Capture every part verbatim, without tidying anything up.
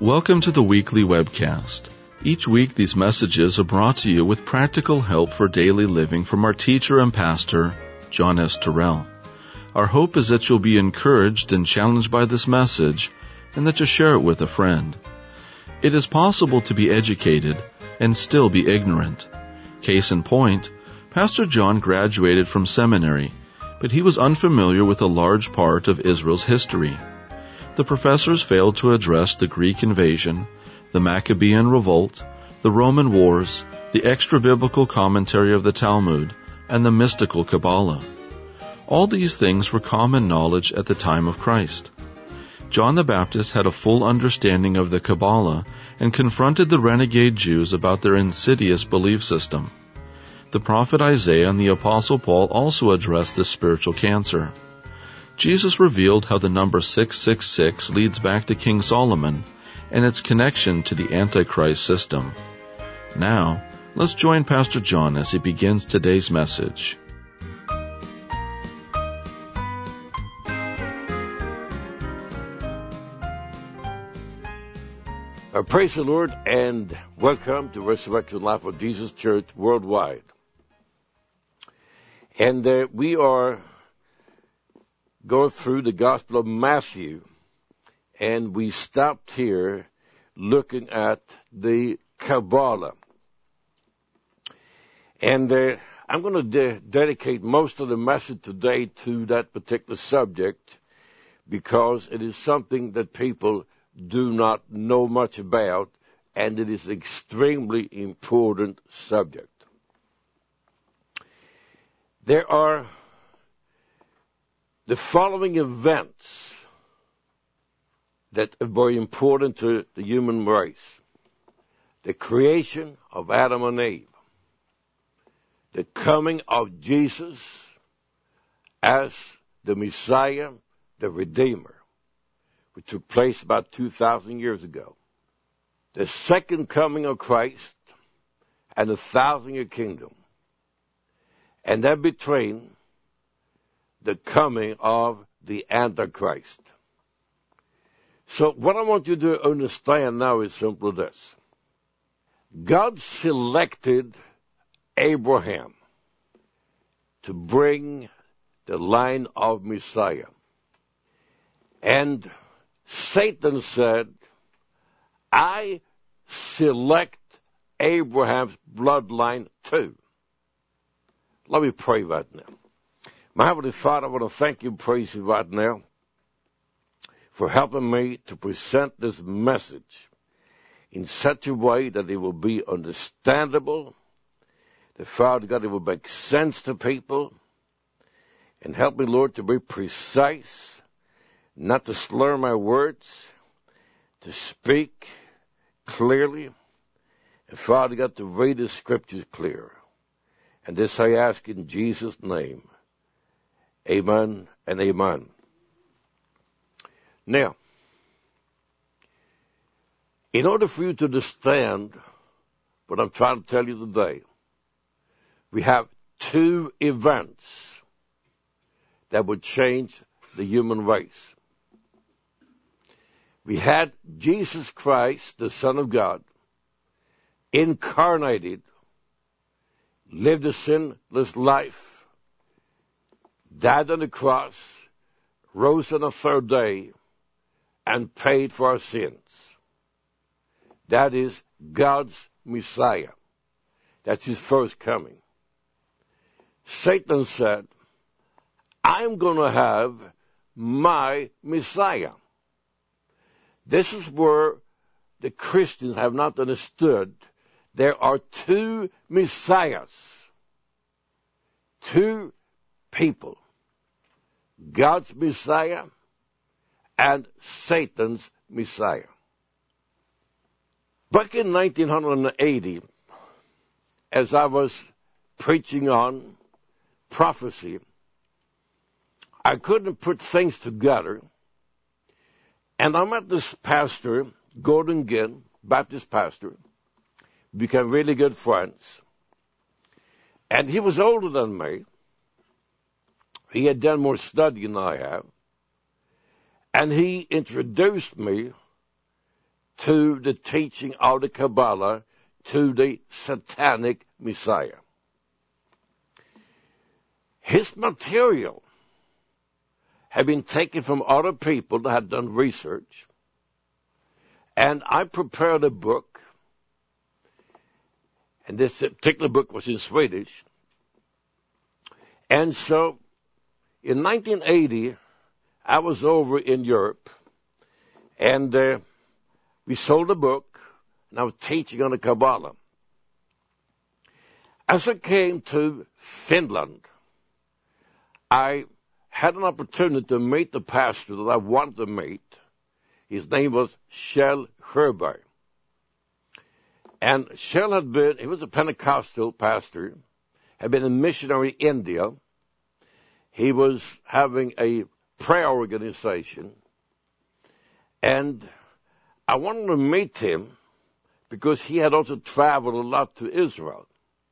Welcome to the weekly webcast. Each week these messages are brought to you with practical help for daily living from our teacher and pastor, John S. Terrell. Our hope is that you'll be encouraged and challenged by this message and that you'll share it with a friend. It is possible to be educated and still be ignorant. Case in point, Pastor John graduated from seminary, but he was unfamiliar with a large part of Israel's history. The professors failed to address the Greek invasion, the Maccabean revolt, the Roman wars, the extra-biblical commentary of the Talmud, and the mystical Kabbalah. All these things were common knowledge at the time of Christ. John the Baptist had a full understanding of the Kabbalah and confronted the renegade Jews about their insidious belief system. The prophet Isaiah and the apostle Paul also addressed this spiritual cancer. Jesus revealed how the number six six six leads back to King Solomon and its connection to the Antichrist system. Now, let's join Pastor John as he begins today's message. Uh, praise the Lord and welcome to Resurrection Life of Jesus Church Worldwide. And uh, we are going through the Gospel of Matthew, and we stopped here looking at the Kabbalah. And uh, I'm going to de- dedicate most of the message today to that particular subject because it is something that people do not know much about, and it is an extremely important subject. There are the following events that are very important to the human race. The creation of Adam and Eve. The coming of Jesus as the Messiah, the Redeemer, which took place about two thousand years ago. The second coming of Christ and the thousand-year kingdom. And then between the coming of the Antichrist. So what I want you to understand now is simply this. God selected Abraham to bring the line of Messiah. And Satan said, I select Abraham's bloodline too. Let me pray right now. My Heavenly Father, I want to thank you and praise you right now for helping me to present this message in such a way that it will be understandable, that, Father God, it will make sense to people, and help me, Lord, to be precise, not to slur my words, to speak clearly, and, Father God, to read the Scriptures clear. And this I ask in Jesus' name. Amen and amen. Now, in order for you to understand what I'm trying to tell you today, we have two events that would change the human race. We had Jesus Christ, the Son of God, incarnated, lived a sinless life, died on the cross, rose on the third day, and paid for our sins. That is God's Messiah. That's his first coming. Satan said, I'm going to have my Messiah. This is where the Christians have not understood. There are two Messiahs, two people. God's Messiah and Satan's Messiah. Back in nineteen eighty, as I was preaching on prophecy, I couldn't put things together, and I met this pastor, Gordon Ginn, Baptist pastor, became really good friends, and he was older than me. He had done more study than I have. And he introduced me to the teaching of the Kabbalah, to the satanic Messiah. His material had been taken from other people that had done research, and I prepared a book, and this particular book was in Swedish. And so, in nineteen eighty, I was over in Europe, and uh, we sold a book, and I was teaching on the Kabbalah. As I came to Finland, I had an opportunity to meet the pastor that I wanted to meet. His name was Kjell Sjöberg. And Kjell had been, he was a Pentecostal pastor, had been a missionary in India. He was having a prayer organization. And I wanted to meet him because he had also traveled a lot to Israel.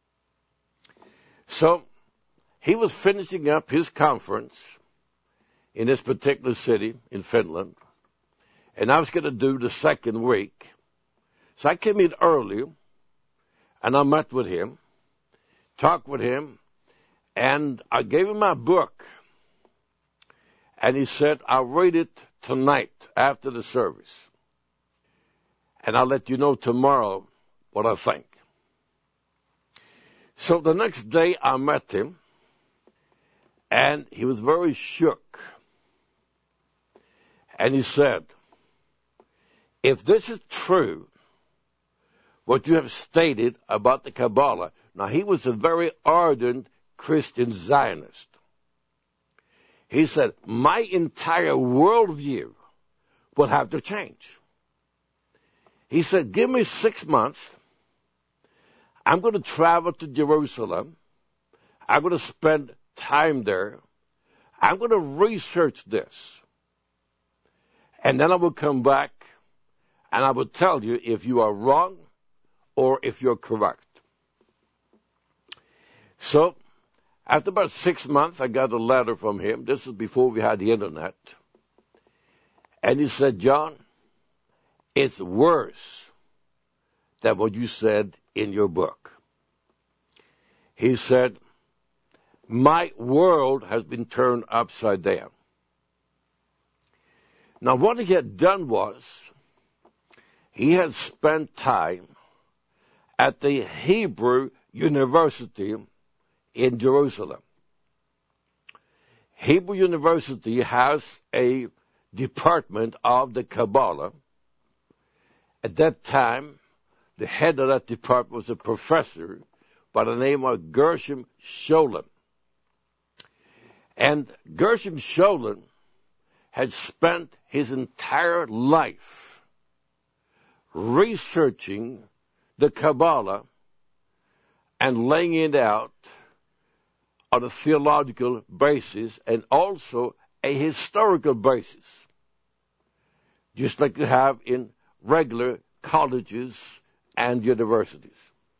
So he was finishing up his conference in this particular city in Finland, and I was going to do the second week. So I came in early, and I met with him, talked with him, and I gave him my book. And he said, I'll read it tonight after the service, and I'll let you know tomorrow what I think. So the next day I met him, and he was very shook. And he said, if this is true, what you have stated about the Kabbalah, now he was a very ardent Christian Zionist. He said, my entire worldview will have to change. He said, give me six months. I'm going to travel to Jerusalem. I'm going to spend time there. I'm going to research this. And then I will come back and I will tell you if you are wrong or if you're correct. So, after about six months, I got a letter from him. This is before we had the internet. And he said, John, it's worse than what you said in your book. He said, my world has been turned upside down. Now, what he had done was, he had spent time at the Hebrew University in Jerusalem. Hebrew University has a department of the Kabbalah. At that time, the head of that department was a professor by the name of Gershom Scholem. And Gershom Scholem had spent his entire life researching the Kabbalah and laying it out on a theological basis and also a historical basis, just like you have in regular colleges and universities.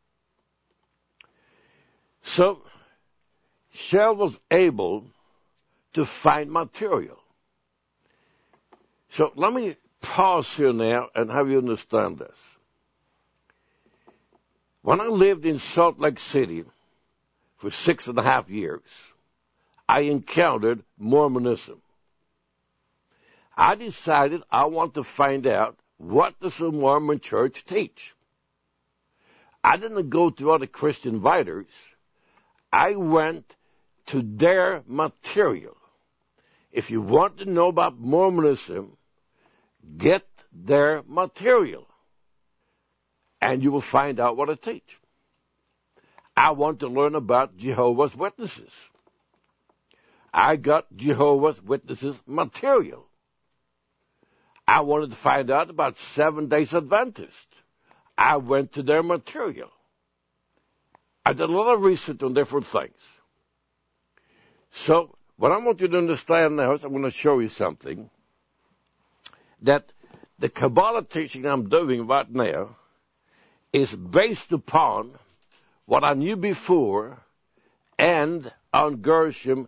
So, Kjell was able to find material. So let me pause here now and have you understand this. When I lived in Salt Lake City for six and a half years, I encountered Mormonism. I decided I want to find out, what does the Mormon church teach? I didn't go to other Christian writers. I went to their material. If you want to know about Mormonism, get their material, and you will find out what I teach. I want to learn about Jehovah's Witnesses. I got Jehovah's Witnesses material. I wanted to find out about Seventh-day Adventists. I went to their material. I did a lot of research on different things. So, what I want you to understand now is I'm going to show you something, that the Kabbalah teaching I'm doing right now is based upon what I knew before and on Gershom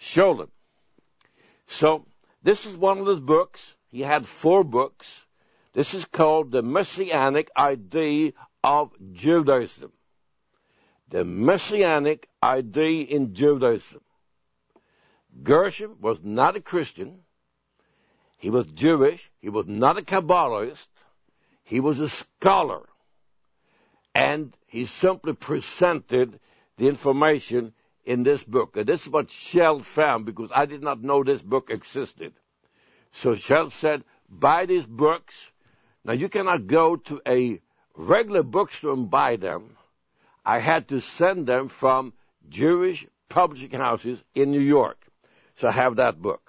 Scholem. So, this is one of his books. He had four books This is called the Messianic idea of Judaism. The Messianic idea in Judaism. Gershom was not a Christian. He was Jewish. He was not a Kabbalist. He was a scholar. And he simply presented the information in this book. And this is what Shell found, because I did not know this book existed. So Shell said, buy these books. Now, you cannot go to a regular bookstore and buy them. I had to send them from Jewish publishing houses in New York. So I have that book.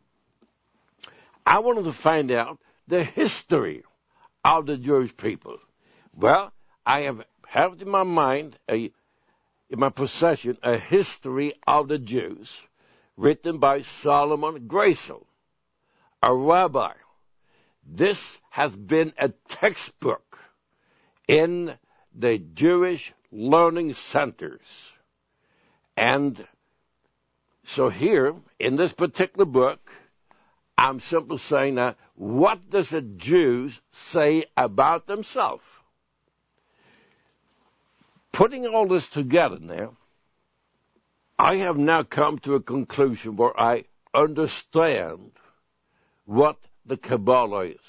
I wanted to find out the history of the Jewish people. Well, I have, have in my mind, a, in my possession, a history of the Jews written by Solomon Graysel, a rabbi. This has been a textbook in the Jewish learning centers. And so here, in this particular book, I'm simply saying that, what does the Jews say about themselves? Putting all this together now, I have now come to a conclusion where I understand what the Kabbalah is.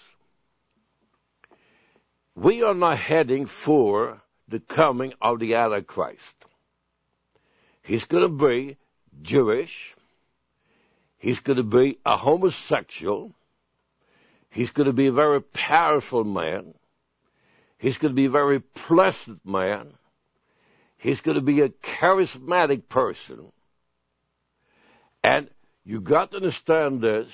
We are now heading for the coming of the Antichrist. He's going to be Jewish. He's going to be a homosexual. He's going to be a very powerful man. He's going to be a very pleasant man. He's going to be a charismatic person. And you got to understand this.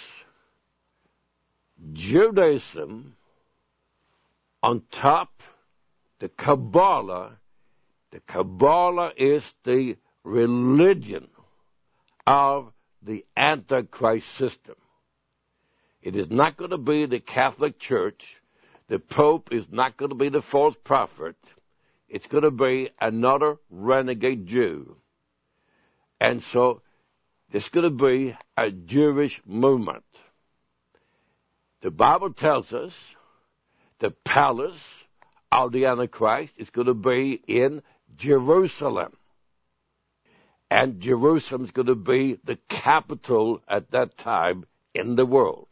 Judaism, on top, the Kabbalah, the Kabbalah is the religion of the Antichrist system. It is not going to be the Catholic Church. The Pope is not going to be the false prophet. It's going to be another renegade Jew. And so there's going to be a Jewish movement. The Bible tells us the palace of the Antichrist is going to be in Jerusalem. And Jerusalem is going to be the capital at that time in the world.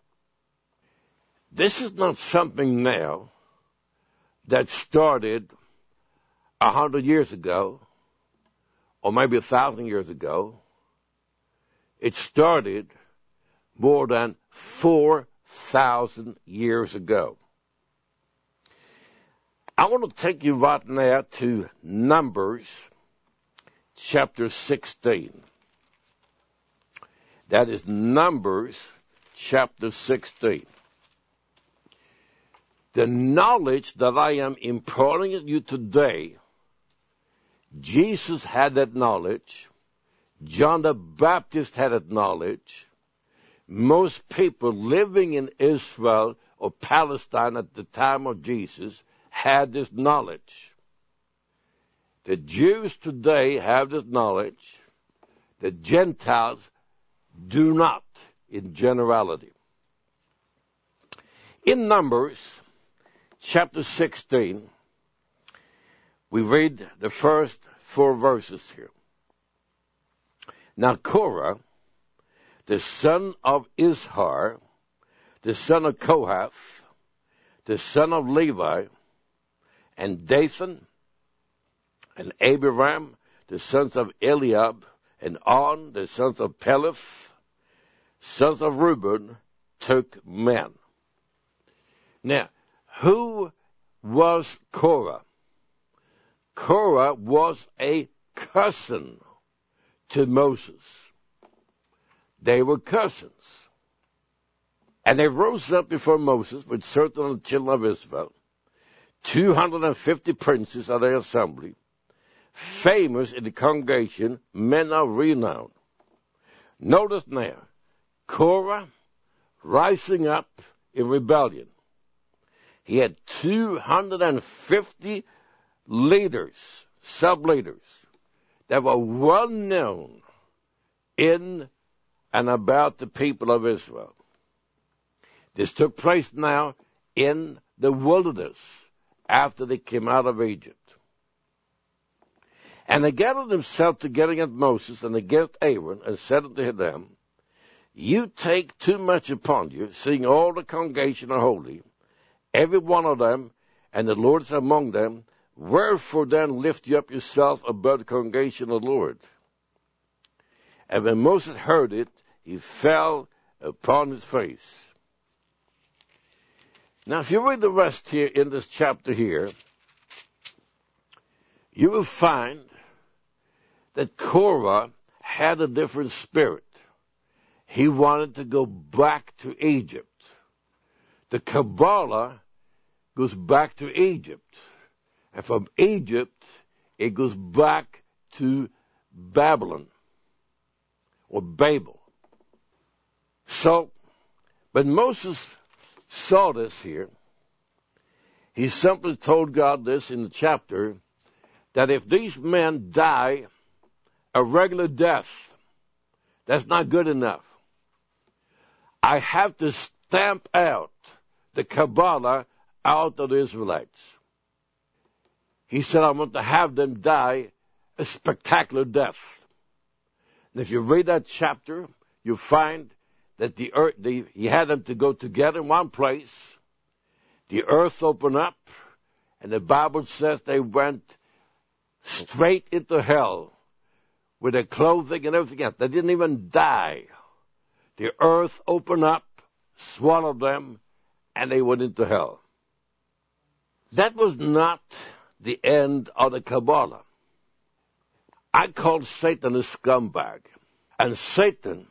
This is not something now that started a hundred years ago, or maybe a thousand years ago. It started more than four thousand years ago. I want to take you right now to Numbers chapter sixteen. That is Numbers chapter sixteen. The knowledge that I am imparting to you today, Jesus had that knowledge. John the Baptist had that knowledge. Most people living in Israel or Palestine at the time of Jesus had this knowledge. The Jews today have this knowledge. The Gentiles do not, in generality. In Numbers chapter sixteen, we read the first four verses here. Now Korah, the son of Izhar, the son of Kohath, the son of Levi, and Dathan, and Abiram, the sons of Eliab, and On, the sons of Peleth, sons of Reuben, took men. Now, who was Korah? Korah was a cousin to Moses. They were cousins. And they rose up before Moses with certain of the children of Israel, two hundred fifty princes of their assembly, famous in the congregation, men of renown. Notice now, Korah rising up in rebellion. He had two hundred fifty leaders, sub-leaders, that were well known in and about the people of Israel. This took place now in the wilderness after they came out of Egypt. And they gathered themselves together against Moses and against Aaron, and said unto them, You take too much upon you, seeing all the congregation are holy, every one of them, and the Lord is among them. Wherefore then lift you up yourself above the congregation of the Lord? And when Moses heard it, he fell upon his face. Now, if you read the rest here in this chapter here, you will find that Korah had a different spirit. He wanted to go back to Egypt. The Kabbalah goes back to Egypt. And from Egypt, it goes back to Babylon or Babel. So, when Moses saw this here, he simply told God this in the chapter, that if these men die a regular death, that's not good enough. I have to stamp out the Kabbalah out of the Israelites. He said, I want to have them die a spectacular death. And if you read that chapter, you find that the earth, the, he had them to go together in one place. The earth opened up, and the Bible says they went straight into hell with their clothing and everything else. They didn't even die. The earth opened up, swallowed them, and they went into hell. That was not the end of the Kabbalah. I called Satan a scumbag. And Satan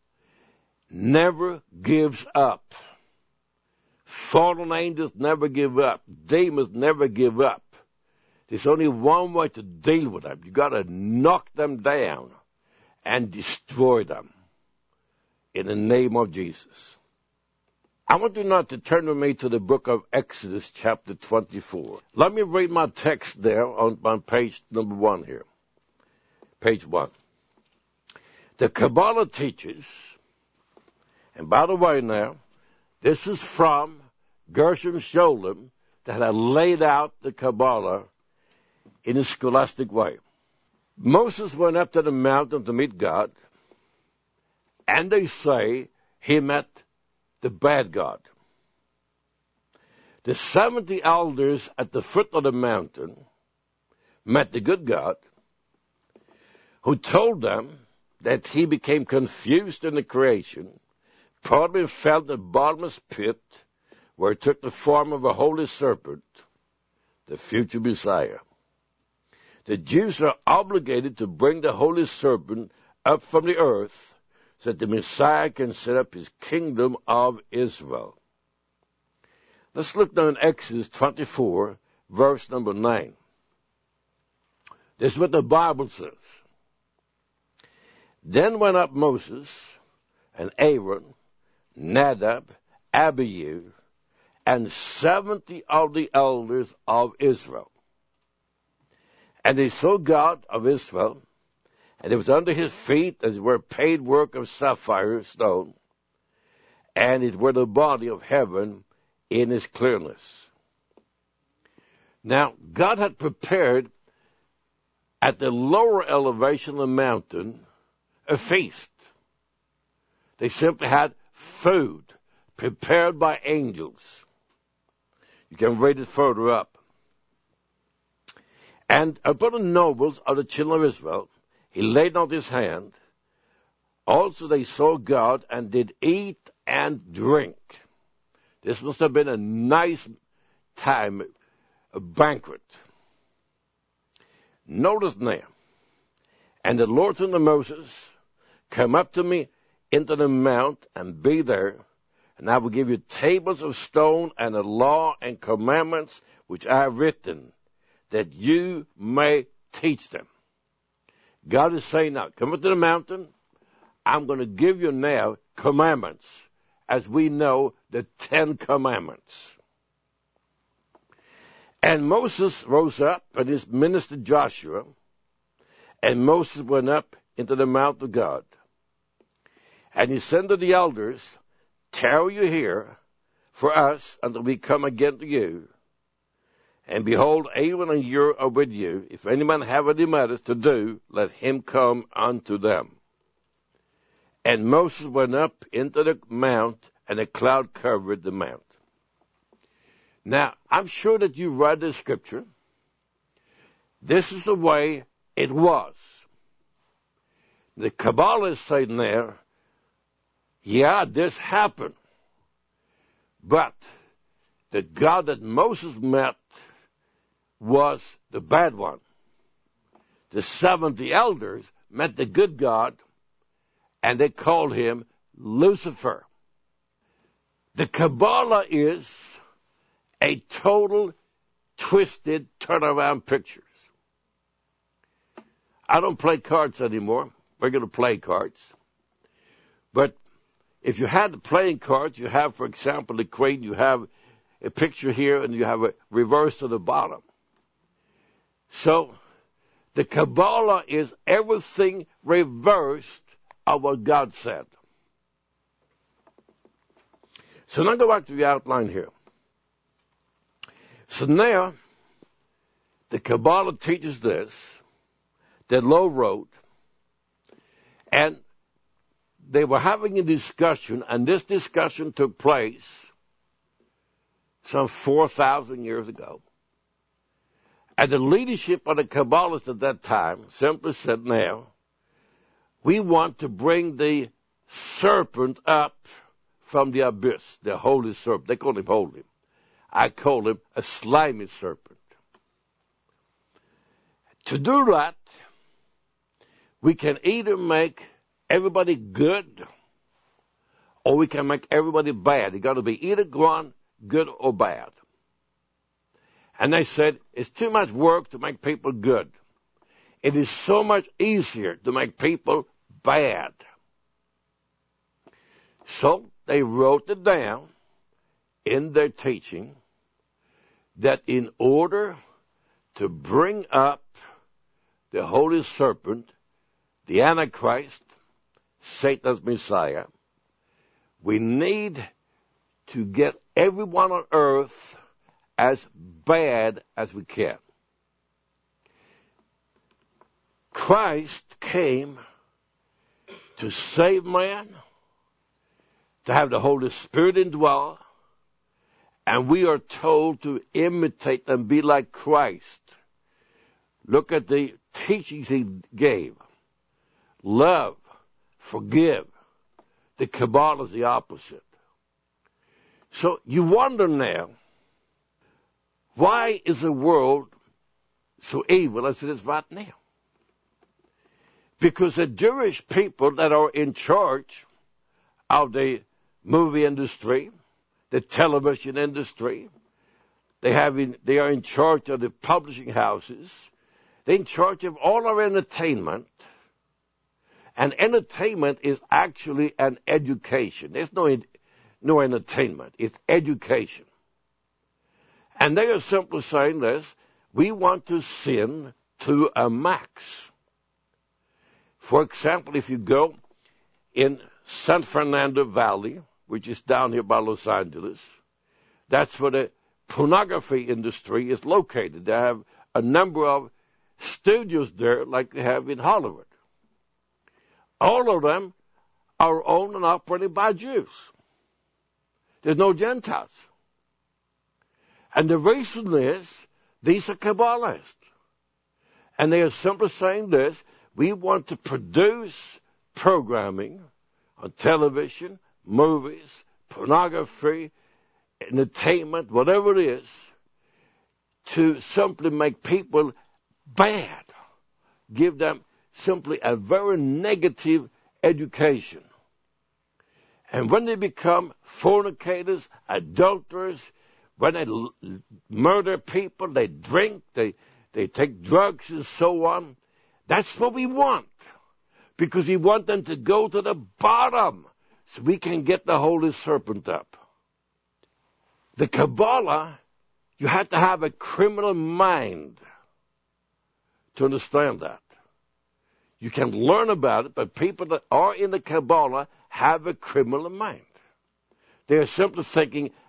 never gives up. Fallen angels never give up. Demons never give up. There's only one way to deal with them. You got to knock them down and destroy them in the name of Jesus. I want you now to turn with me to the book of Exodus, chapter twenty-four. Let me read my text there on, on page number one here. Page one. The Kabbalah teaches, and by the way now, this is from Gershom Scholem that had laid out the Kabbalah in a scholastic way. Moses went up to the mountain to meet God, and they say he met the bad God. The seventy elders at the foot of the mountain met the good God, who told them that he became confused in the creation, probably fell in the bottomless pit, where it took the form of a holy serpent, the future Messiah. The Jews are obligated to bring the holy serpent up from the earth so that the Messiah can set up his kingdom of Israel. Let's look now in Exodus twenty-four, verse number nine. This is what the Bible says. Then went up Moses and Aaron, Nadab, Abihu, and seventy of the elders of Israel. And they saw God of Israel, and it was under his feet as it were paid work of sapphire stone, and it were the body of heaven in its clearness. Now, God had prepared at the lower elevation of the mountain a feast. They simply had food prepared by angels. You can read it further up. And upon the nobles of the children of Israel, he laid out his hand. Also they saw God and did eat and drink. This must have been a nice time, a banquet. Notice now, and the Lord said to Moses, come up to me into the mount and be there, and I will give you tables of stone and a law and commandments which I have written, that you may teach them. God is saying now, come up to the mountain, I'm going to give you now commandments, as we know the Ten Commandments. And Moses rose up, and his minister Joshua, and Moses went up into the mount of God. And he said to the elders, tarry you here, for us until we come again to you. And behold, Aaron and Hur are with you. If any man have any matters to do, let him come unto them. And Moses went up into the mount, and a cloud covered the mount. Now, I'm sure that you read the scripture. This is the way it was. The Kabbalah is saying there, yeah, this happened. But the God that Moses met was the bad one. The seventy elders met the good God, and they called him Lucifer. The Kabbalah is a total twisted turnaround pictures. I don't play cards anymore. We're going to play cards. But if you had the playing cards, you have, for example, the queen, you have a picture here, and you have a reverse to the bottom. So the Kabbalah is everything reversed of what God said. So now go back to the outline here. So now, the Kabbalah teaches this, that Lowe wrote, and they were having a discussion, and this discussion took place some four thousand years ago. And the leadership of the Kabbalists at that time simply said, now, we want to bring the serpent up from the abyss, the holy serpent. They call him holy. I call him a slimy serpent. To do that, we can either make everybody good or we can make everybody bad. You got to be either one good or bad. And they said, it's too much work to make people good. It is so much easier to make people bad. So they wrote it down in their teaching that in order to bring up the holy serpent, the Antichrist, Satan's Messiah, we need to get everyone on earth as bad as we can. Christ came to save man, to have the Holy Spirit indwell, and we are told to imitate and be like Christ. Look at the teachings he gave. Love, forgive. The Kabbalah is the opposite. So you wonder now, why is the world so evil as it is right now? Because the Jewish people that are in charge of the movie industry, the television industry, they have in, they are in charge of the publishing houses, they're in charge of all our entertainment. And entertainment is actually an education. There's no, no entertainment. It's education. And they are simply saying this, we want to sin to a max. For example, if you go in San Fernando Valley, which is down here by Los Angeles, that's where the pornography industry is located. They have a number of studios there like they have in Hollywood. All of them are owned and operated by Jews. There's no Gentiles. And the reason is, these are Kabbalists. And they are simply saying this, we want to produce programming on television, movies, pornography, entertainment, whatever it is, to simply make people bad. Give them simply a very negative education. And when they become fornicators, adulterers, when they l- murder people, they drink, they, they take drugs and so on, that's what we want. Because we want them to go to the bottom so we can get the holy serpent up. The Kabbalah, you have to have a criminal mind to understand that. You can learn about it, but people that are in the Kabbalah have a criminal mind. They are simply thinking,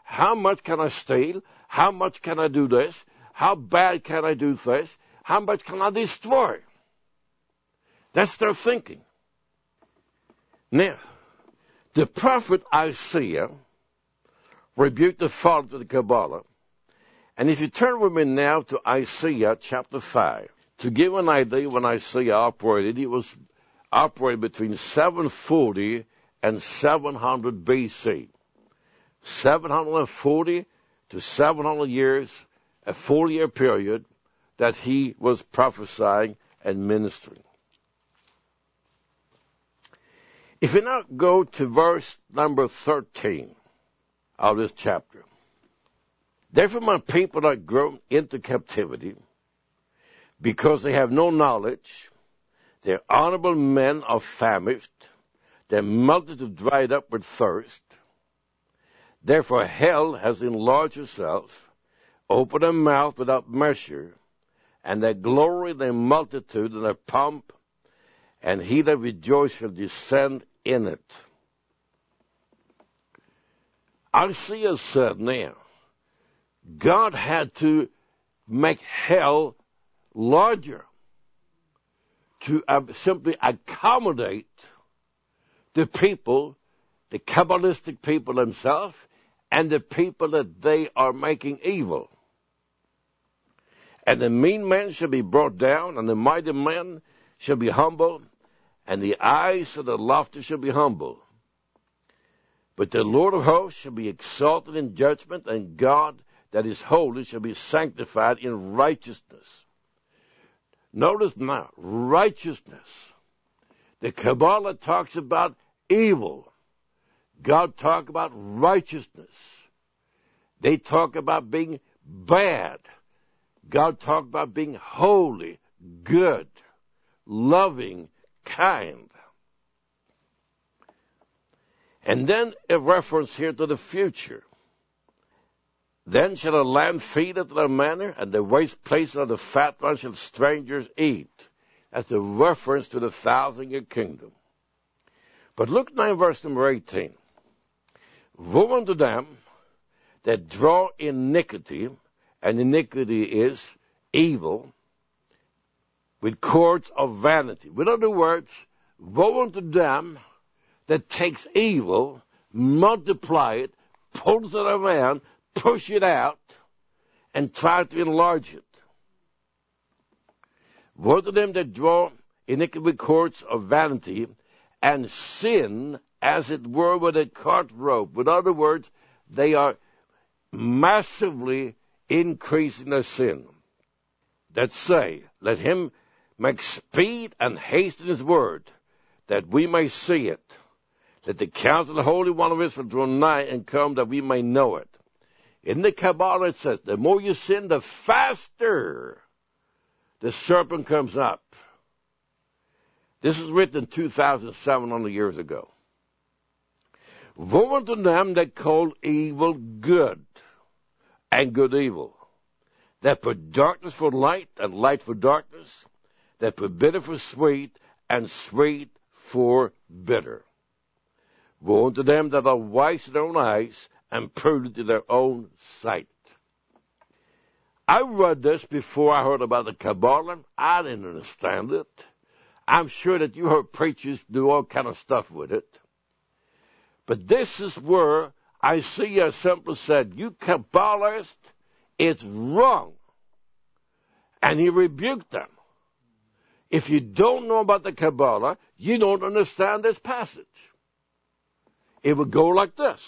How much can I steal? How much can I do this? How bad can I do this? How much can I destroy? That's their thinking. Now, the prophet Isaiah rebuked the fault of the Kabbalah. And if you turn with me now to Isaiah chapter five, to give an idea when Isaiah operated, he was operating between seven forty and seven hundred B C. seven hundred forty to seven hundred years, a four-year period that he was prophesying and ministering. If we now go to verse number thirteen of this chapter. Therefore my people are grown into captivity, because they have no knowledge. Their honorable men are famished, their multitude dried up with thirst. Therefore hell has enlarged herself, opened her mouth without measure, and their glory, their multitude, and their pomp, and he that rejoices shall descend in it. Isaiah said now, God had to make hell larger to uh, simply accommodate the people, the Kabbalistic people themselves, and the people that they are making evil. And the mean man shall be brought down, and the mighty man shall be humble, and the eyes of the lofty shall be humble. But the Lord of hosts shall be exalted in judgment, and God that is holy shall be sanctified in righteousness. Notice now, righteousness. The Kabbalah talks about evil. God talks about righteousness. They talk about being bad. God talks about being holy, good, loving, kind. And then a reference here to the future. Then shall a land feed after their manner, and the waste places of the fat ones shall strangers eat. That's a reference to the thousand-year kingdom. But look now in verse number eighteen. Woe unto them that draw iniquity, and iniquity is evil, with cords of vanity. In other words, woe unto them that takes evil, multiply it, pulls it around, push it out, and try to enlarge it. Woe to them that draw iniquity with cords of vanity, and sin, as it were, with a cart rope. In other words, they are massively increasing their sin. That say, let him make speed and haste in his word, that we may see it. Let the counsel of the Holy One of Israel draw nigh and come, that we may know it. In the Kabbalah it says, the more you sin, the faster the serpent comes up. This was written two thousand seven hundred years ago. Woe unto them that call evil good, and good evil, that put darkness for light, and light for darkness, that put bitter for sweet, and sweet for bitter. Woe unto them that are wise in their own eyes, and prudent in their own sight. I read this before I heard about the Kabbalah. I didn't understand it. I'm sure that you heard preachers do all kind of stuff with it. But this is where Isaiah simply said, you Kabbalists, it's wrong. And he rebuked them. If you don't know about the Kabbalah, you don't understand this passage. It would go like this.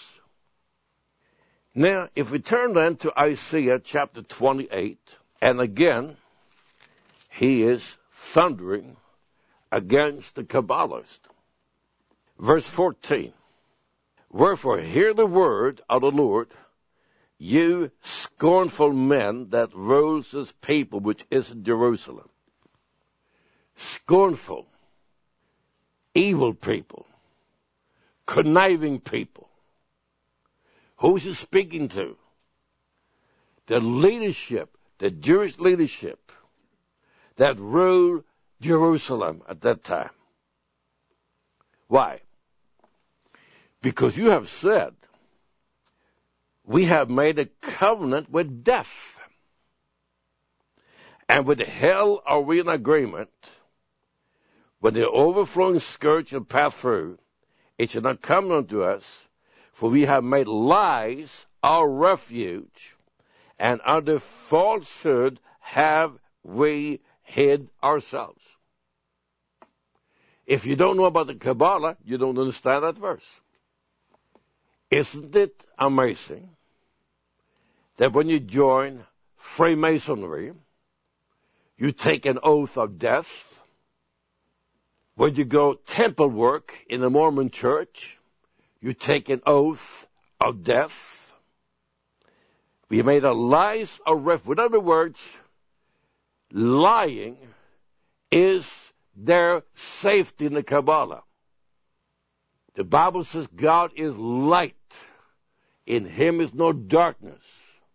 Now, if we turn then to Isaiah chapter twenty-eight, and again, he is thundering against the Kabbalists. Verse fourteen. Wherefore, hear the word of the Lord, you scornful men that rules this people which is in Jerusalem. Scornful, evil people, conniving people. Who's he speaking to? The leadership, the Jewish leadership that ruled Jerusalem at that time. Why? Because you have said, we have made a covenant with death. And with hell are we in agreement. When the overflowing scourge shall pass through, it shall not come unto us, for we have made lies our refuge, and under falsehood have we hid ourselves. If you don't know about the Kabbalah, you don't understand that verse. Isn't it amazing that when you join Freemasonry, you take an oath of death? When you go temple work in the Mormon church, you take an oath of death. We made a lies a refuge. In other words, lying is their safety in the Kabbalah. The Bible says God is light. In him is no darkness.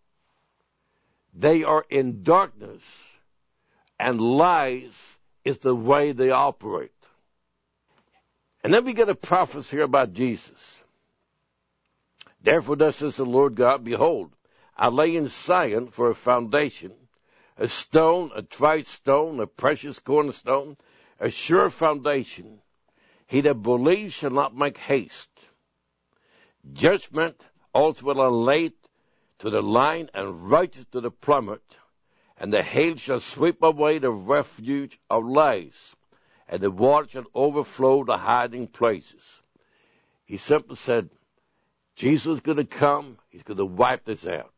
They are in darkness, and lies is the way they operate. And then we get a prophecy here about Jesus. Therefore thus says the Lord God, behold, I lay in Zion for a foundation, a stone, a tried stone, a precious cornerstone, a sure foundation. He that believes shall not make haste. Judgment also will I lay to the line, and righteous to the plummet, and the hail shall sweep away the refuge of lies, and the water shall overflow the hiding places. He simply said, Jesus is going to come. He's going to wipe this out.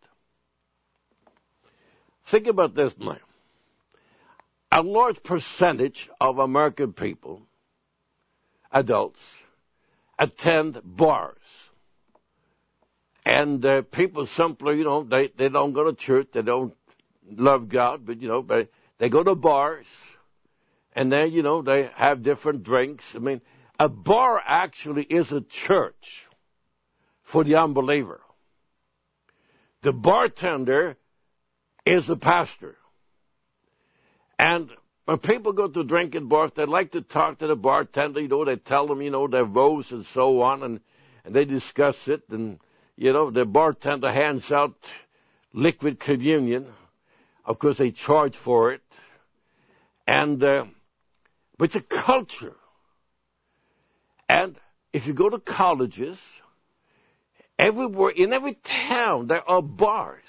Think about this now. A large percentage of American people, adults, attend bars. And uh, people simply, you know, they, they don't go to church. They don't love God, but, you know, but they go to bars. And then, you know, they have different drinks. I mean, a bar actually is a church for the unbeliever. The bartender is the pastor. And when people go to drinking bars, they like to talk to the bartender. You know, they tell them, you know, their woes and so on, and, and they discuss it. And, you know, the bartender hands out liquid communion. Of course, they charge for it. And, uh, but it's a culture. And if you go to colleges, everywhere, in every town, there are bars.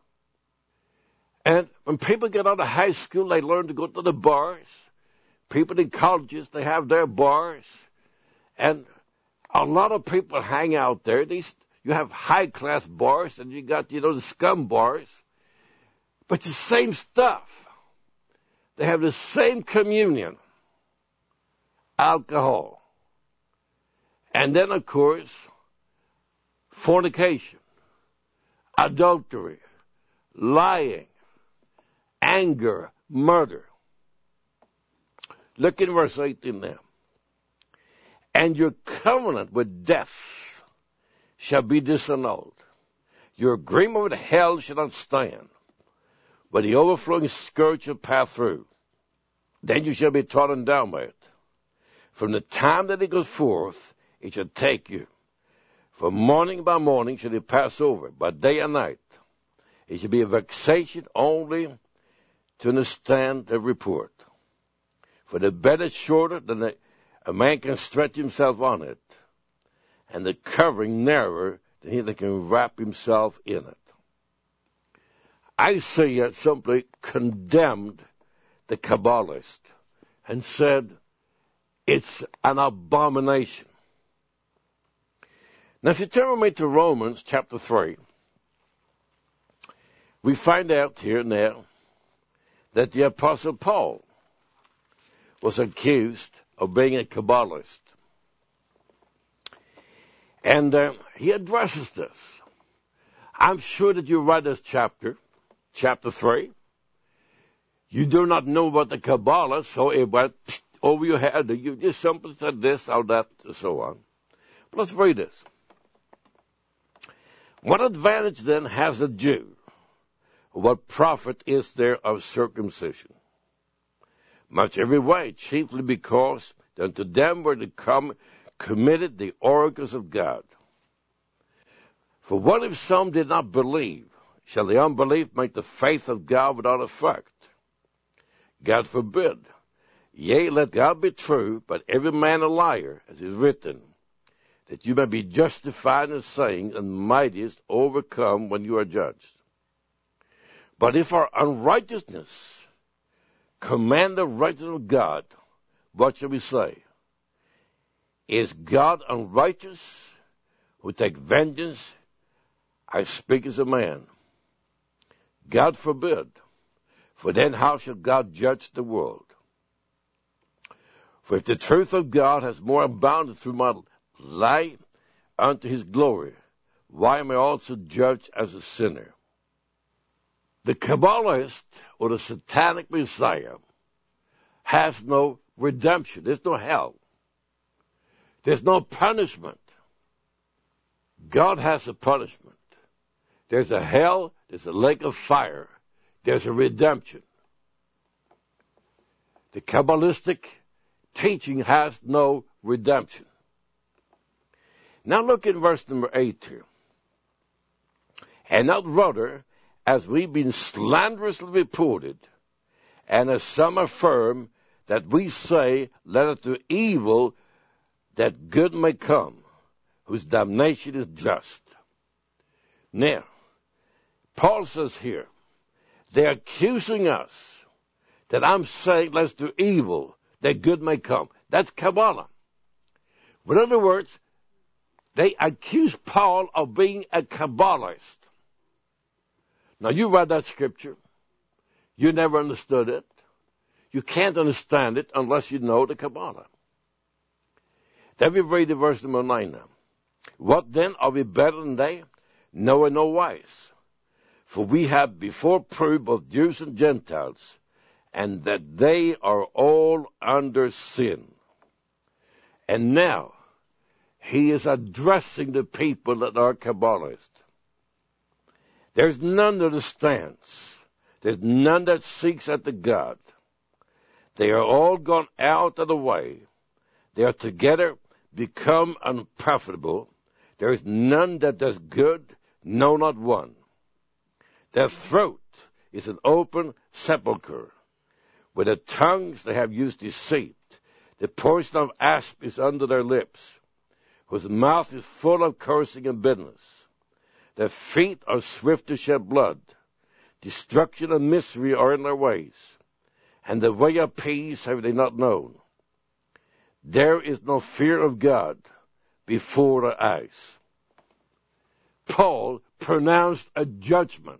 And when people get out of high school, they learn to go to the bars. People in colleges, they have their bars. And a lot of people hang out there. These, you have high-class bars, and you got, you know, the scum bars. But the same stuff. They have the same communion. Alcohol. And then, of course, fornication, adultery, lying, anger, murder. Look in verse eighteen there. And your covenant with death shall be disannulled. Your agreement with hell shall not stand. But the overflowing scourge shall pass through. Then you shall be trodden down by it. From the time that it goes forth, it shall take you. From morning by morning shall it pass over, by day and night. It shall be a vexation only to understand the report. For the bed is shorter than the, a man can stretch himself on it, and the covering narrower than he that can wrap himself in it. Isaiah simply condemned the Kabbalist and said, it's an abomination. Now, if you turn with me to Romans chapter three, we find out here now that the Apostle Paul was accused of being a Kabbalist. And uh, he addresses this. I'm sure that you read this chapter, chapter three. You do not know about the Kabbalah, so it went over your head. You just simply said this or that, and so on. But let's read this. What advantage then has a Jew? What profit is there of circumcision? Much every way, chiefly because unto them were to come committed the oracles of God. For what if some did not believe? Shall the unbelief make the faith of God without effect? God forbid. Yea, let God be true, but every man a liar, as is written, that you may be justified in saying, and mightiest overcome when you are judged. But if our unrighteousness command the righteousness of God, what shall we say? Is God unrighteous, who take vengeance? I speak as a man. God forbid. For then how shall God judge the world? For if the truth of God has more abounded through my life unto his glory, why am I also judged as a sinner? The Kabbalist, or the satanic Messiah, has no redemption. There's no hell. There's no punishment. God has a punishment. There's a hell, there's a lake of fire, there's a redemption. The Kabbalistic teaching has no redemption. Now look at verse number eight here. And not rather, as we've been slanderously reported, and as some affirm, that we say, let us do evil, that good may come, whose damnation is just. Now, Paul says here, they're accusing us that I'm saying let's do evil, that good may come. That's Kabbalah. In other words, they accuse Paul of being a Kabbalist. Now, you read that scripture. You never understood it. You can't understand it unless you know the Kabbalah. Then we read the verse number nine now. What then, are we better than they? No, in no wise. For we have before proved both Jews and Gentiles, and that they are all under sin. And now, he is addressing the people that are Kabbalists. There's none that stands. There's none that seeks after God. They are all gone out of the way. They are together become unprofitable. There is none that does good, no, not one. Their throat is an open sepulchre. With their tongues they have used deceit. The poison of asp is under their lips, whose mouth is full of cursing and bitterness. Their feet are swift to shed blood. Destruction and misery are in their ways, and the way of peace have they not known. There is no fear of God before their eyes. Paul pronounced a judgment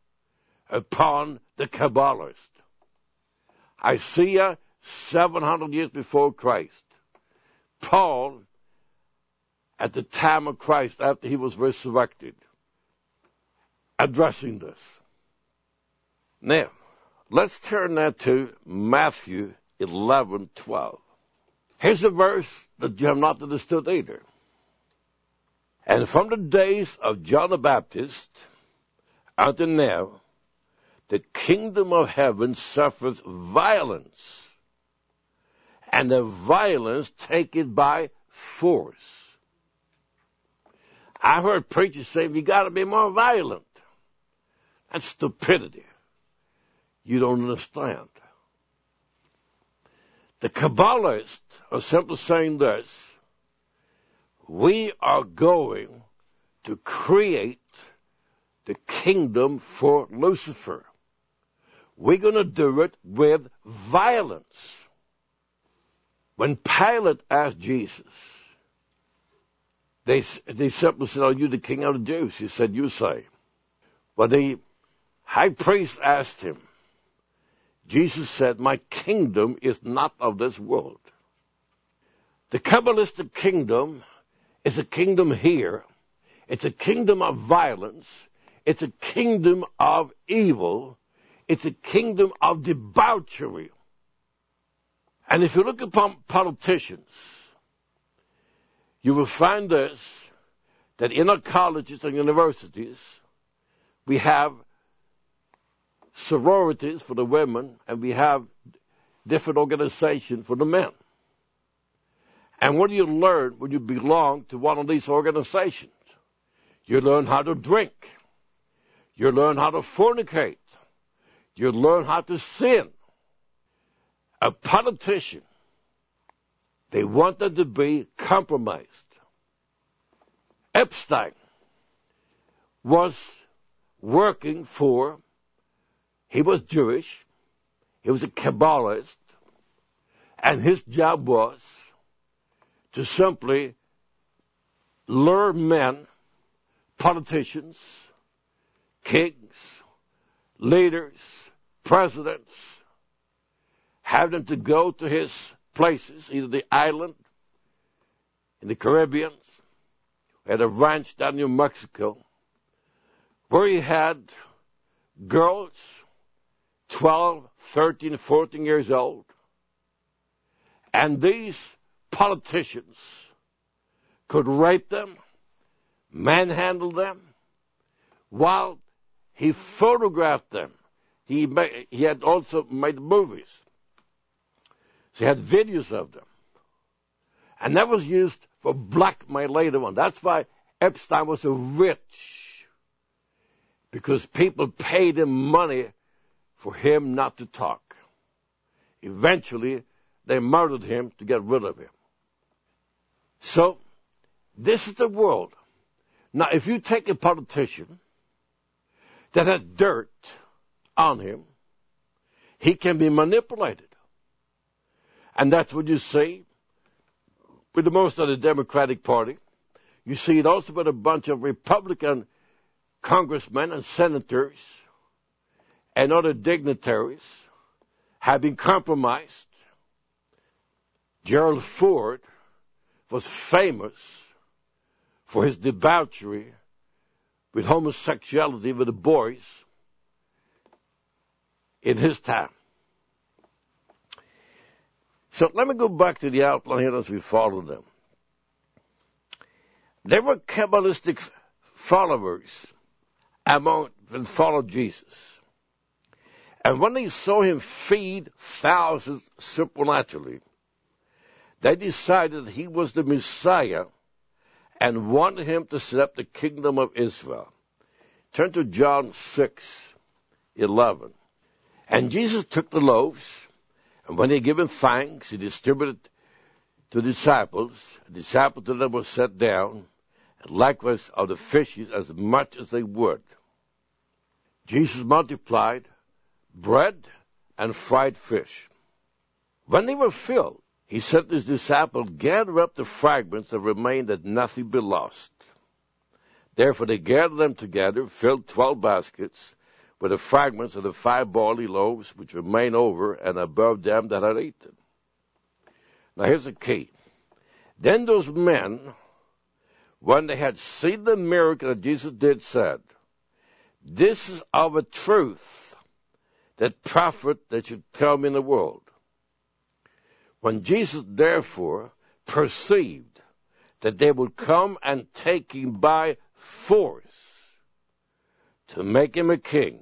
upon the Kabbalists. Isaiah, seven hundred years before Christ. Paul, at the time of Christ, after he was resurrected, addressing this. Now, let's turn now to Matthew eleven twelve. Here's a verse that you have not understood either. And from the days of John the Baptist until now, the kingdom of heaven suffers violence, and the violence take it by force. I heard preachers say, you got to be more violent. That's stupidity. You don't understand. The Kabbalists are simply saying this: we are going to create the kingdom for Lucifer. We're going to do it with violence. When Pilate asked Jesus, they, they simply said, are you the king of the Jews? He said, you say. But the high priest asked him, Jesus said, my kingdom is not of this world. The Kabbalistic kingdom is a kingdom here. It's a kingdom of violence. It's a kingdom of evil. It's a kingdom of debauchery. And if you look upon politicians, you will find this, that in our colleges and universities, we have sororities for the women, and we have different organizations for the men. And what do you learn when you belong to one of these organizations? You learn how to drink. You learn how to fornicate. You learn how to sin. A politician, they wanted to be compromised. Epstein was working for, he was Jewish, he was a Kabbalist, and his job was to simply lure men, politicians, kings, leaders, presidents, have them to go to his places, either the island in the Caribbean, at a ranch down near Mexico, where he had girls, twelve, thirteen, fourteen years old, and these politicians could rape them, manhandle them, while he photographed them. He, made, he had also made movies. So he had videos of them. And that was used for blackmail later on. That's why Epstein was so rich. Because people paid him money for him not to talk. Eventually, they murdered him to get rid of him. So, this is the world. Now, if you take a politician that has dirt on him, he can be manipulated. And that's what you see with the most of the Democratic Party. You see it also with a bunch of Republican congressmen and senators and other dignitaries have been compromised. Gerald Ford was famous for his debauchery with homosexuality with the boys in his time. So let me go back to the outline here as we follow them. There were Kabbalistic followers among that followed Jesus. And when they saw him feed thousands supernaturally, they decided he was the Messiah and wanted him to set up the kingdom of Israel. Turn to John six eleven. And Jesus took the loaves, and when he had given thanks, he distributed to the disciples. The disciples to them were set down, and likewise of the fishes as much as they would. Jesus multiplied bread and fried fish. When they were filled, he said to his disciples, gather up the fragments that remained, that nothing be lost. Therefore they gathered them together, filled twelve baskets with the fragments of the five barley loaves which remained over and above them that had eaten. Now here's the key. Then those men, when they had seen the miracle that Jesus did, said, this is of a truth that prophet that should come in the world. When Jesus therefore perceived that they would come and take him by force to make him a king,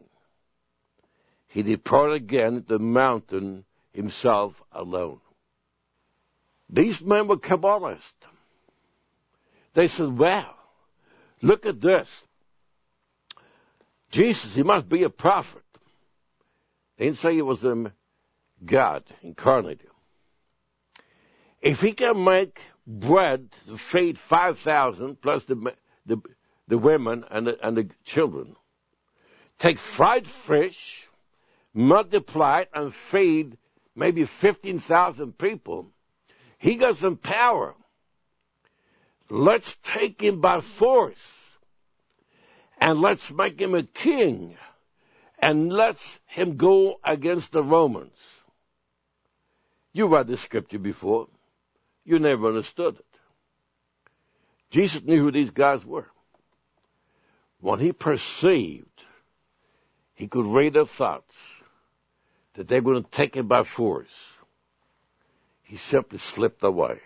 he departed again to the mountain himself alone. These men were Kabbalists. They said, well, look at this. Jesus, he must be a prophet. They didn't say he was the God incarnated. If he can make bread to feed five thousand plus the, the, the women and the, and the children, take fried fish, multiply it, and feed maybe fifteen thousand people, he got some power. Let's take him by force, and let's make him a king, and let's him go against the Romans. You read the scripture before. You never understood it. Jesus knew who these guys were. When he perceived, he could read their thoughts, that they were going to take him by force, he simply slipped away.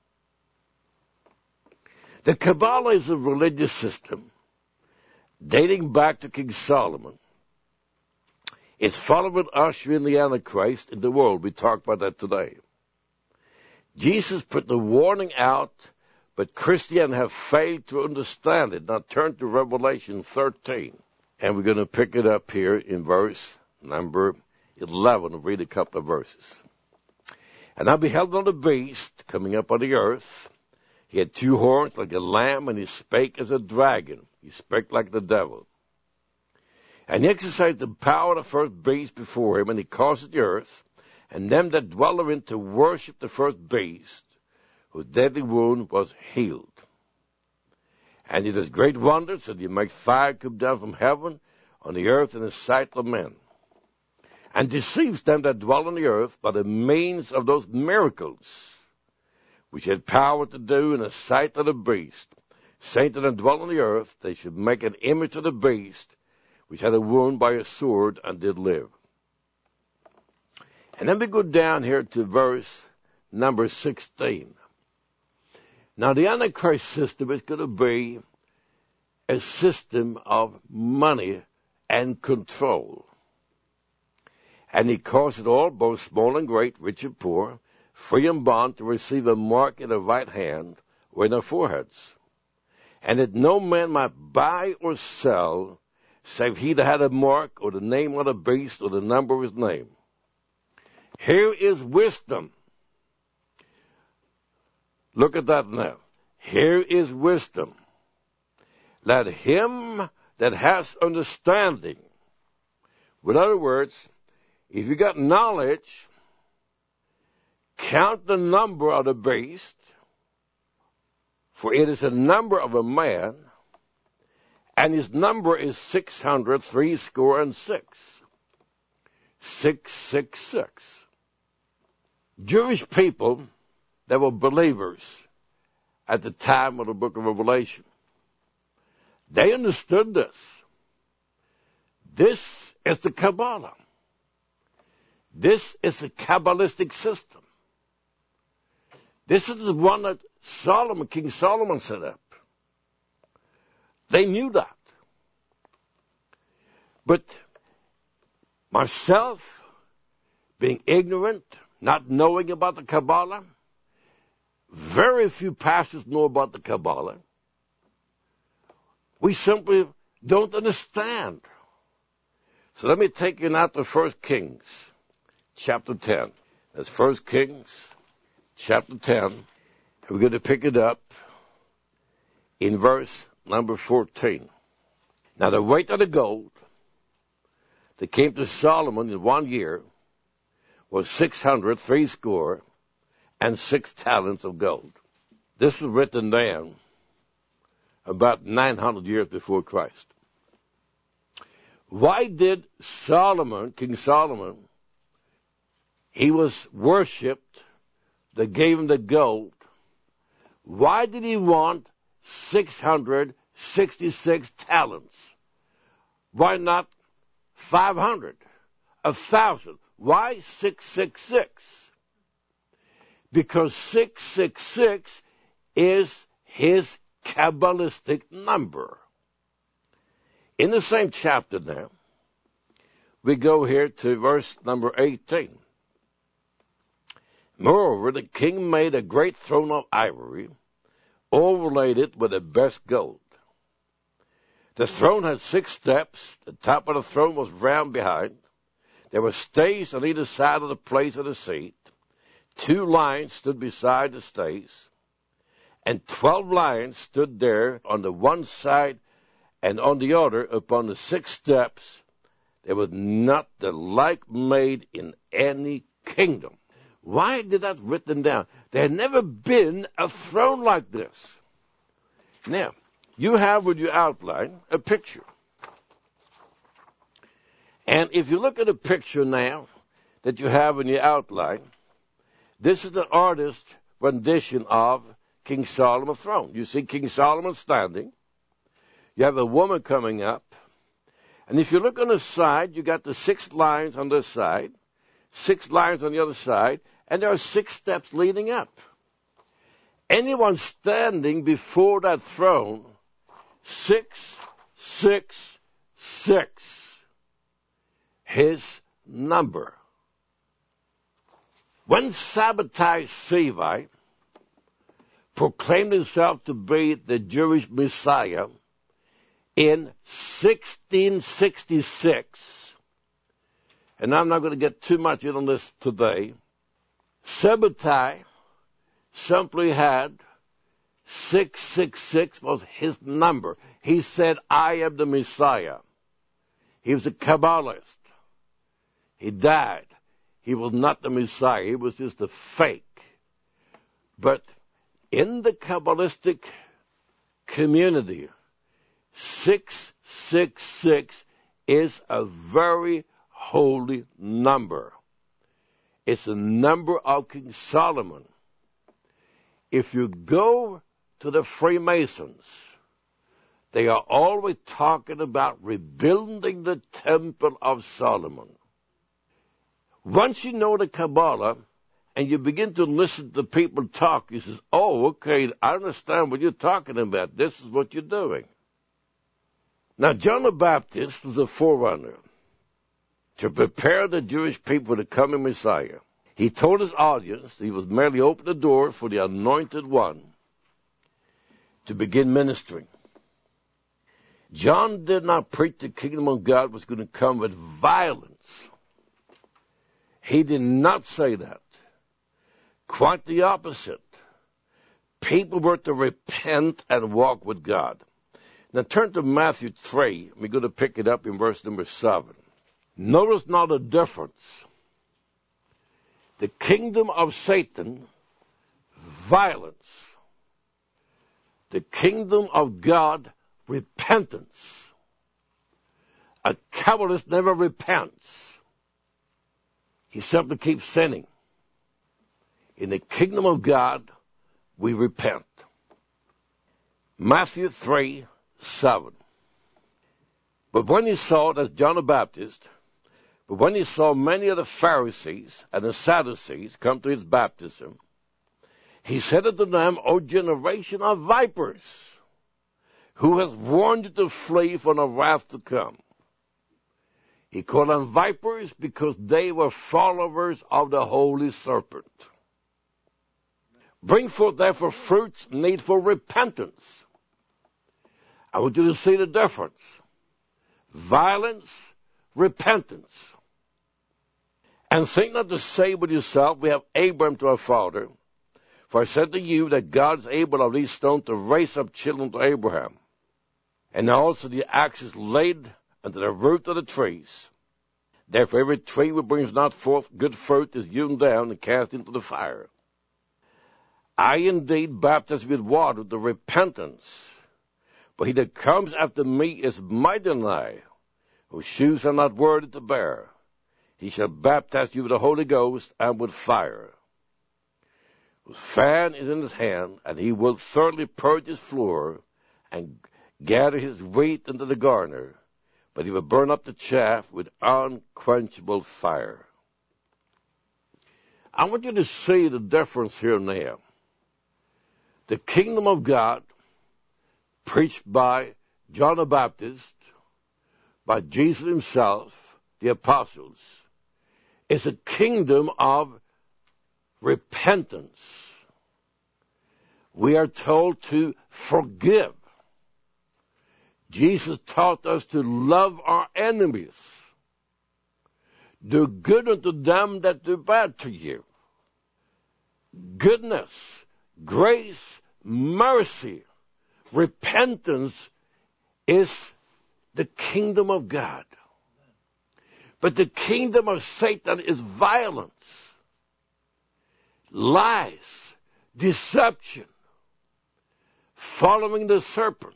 The Kabbalah is a religious system dating back to King Solomon. It's following ushering the Antichrist in the world. We talked about that today. Jesus put the warning out But Christians have failed to understand it. Now turn to Revelation thirteen. And we're going to pick it up here in verse number eleven. I'll read a couple of verses. And I beheld on the beast coming up on the earth. He had two horns like a lamb, and he spake as a dragon. He spake like the devil. And he exercised the power of the first beast before him, and he caused the earth, and them that dwell therein to worship the first beast, whose deadly wound was healed. And he does great wonders, and he makes fire come down from heaven on the earth in the sight of men, and deceives them that dwell on the earth by the means of those miracles which he had power to do in the sight of the beast, saying to them that dwell on the earth, they should make an image of the beast, which had a wound by a sword and did live. And then we go down here to verse number sixteen. Now the Antichrist system is going to be a system of money and control. And he caused it all, both small and great, rich and poor, free and bond, to receive a mark in the right hand or in their foreheads. And that no man might buy or sell, save he that had a mark or the name of the beast or the number of his name. Here is wisdom. Look at that now. Here is wisdom. Let him that has understanding. In other words, if you got knowledge, count the number of the beast, for it is a number of a man, and his number is six hundred, three score and six. Six, six, six. Jewish people that were believers at the time of the book of Revelation, they understood this. This is the Kabbalah. This is a Kabbalistic system. This is the one that Solomon, King Solomon set up. They knew that. But myself, being ignorant, not knowing about the Kabbalah, very few pastors know about the Kabbalah. We simply don't understand. So let me take you now to First Kings, chapter ten. That's First Kings, chapter ten. And we're going to pick it up in verse number fourteen. Now the weight of the gold that came to Solomon in one year was six hundred, three score, and six talents of gold. This was written down about nine hundred years before Christ. Why did Solomon, King Solomon, he was worshipped, they gave him the gold. Why did he want six hundred sixty-six talents? Why not five hundred, a thousand? Why six six six? Because six six six is his Kabbalistic number. In the same chapter now, we go here to verse number eighteen. Moreover, the king made a great throne of ivory, overlaid it with the best gold. The throne had six steps. The top of the throne was round behind. There were stays on either side of the place of the seat. Two lions stood beside the stays, and twelve lions stood there on the one side and on the other upon the six steps. There was not the like made in any kingdom. Why did that written down? There had never been a throne like this. Now, you have with your outline a picture. And if you look at the picture now that you have in your outline, this is the artist's rendition of King Solomon's throne. You see King Solomon standing. You have a woman coming up. And if you look on the side, you got the six lines on this side, six lines on the other side, and there are six steps leading up. Anyone standing before that throne, six, six, six, his number. When Sabbatai Sevi proclaimed himself to be the Jewish Messiah in sixteen sixty-six. And I'm not going to get too much in on this today. Sabbatai simply had six six six was his number. He said, I am the Messiah. He was a Kabbalist. He died. He was not the Messiah. He was just a fake. But in the Kabbalistic community, six six six is a very holy number. It's the number of King Solomon. If you go to the Freemasons, they are always talking about rebuilding the Temple of Solomon. Once you know the Kabbalah and you begin to listen to people talk, you say, oh, okay, I understand what you're talking about. This is what you're doing. Now, John the Baptist was a forerunner to prepare the Jewish people for the coming Messiah. He told his audience he was merely opening the door for the Anointed One to begin ministering. John did not preach the kingdom of God was going to come with violence. He did not say that. Quite the opposite. People were to repent and walk with God. Now turn to Matthew three. We're going to pick it up in verse number seven. Notice now the difference. The kingdom of Satan, violence. The kingdom of God, repentance. A Kabbalist never repents. He simply keeps sinning. In the kingdom of God, we repent. Matthew three, seven. But when he saw, that's John the Baptist, but when he saw many of the Pharisees and the Sadducees come to his baptism, he said unto them, O generation of vipers, who has warned you to flee from the wrath to come? He called them vipers because they were followers of the holy serpent. Bring forth therefore fruits need for repentance. I want you to see the difference. Violence, repentance. And think not to say with yourself, we have Abraham to our father. For I said to you that God is able of these stones to raise up children to Abraham. And now also the axe is laid unto the root of the trees. Therefore every tree which brings not forth good fruit is hewn down and cast into the fire. I indeed baptize with water to repentance. But he that comes after me is mightier than I, whose shoes are not worthy to bear. He shall baptize you with the Holy Ghost and with fire. Whose fan is in his hand, and he will thoroughly purge his floor, and gather his wheat into the garner, but he will burn up the chaff with unquenchable fire. I want you to see the difference here now. The kingdom of God, preached by John the Baptist, by Jesus himself, the apostles, is a kingdom of repentance. We are told to forgive. Jesus taught us to love our enemies. Do good unto them that do bad to you. Goodness, grace, mercy, repentance is the kingdom of God. But the kingdom of Satan is violence, lies, deception, following the serpent,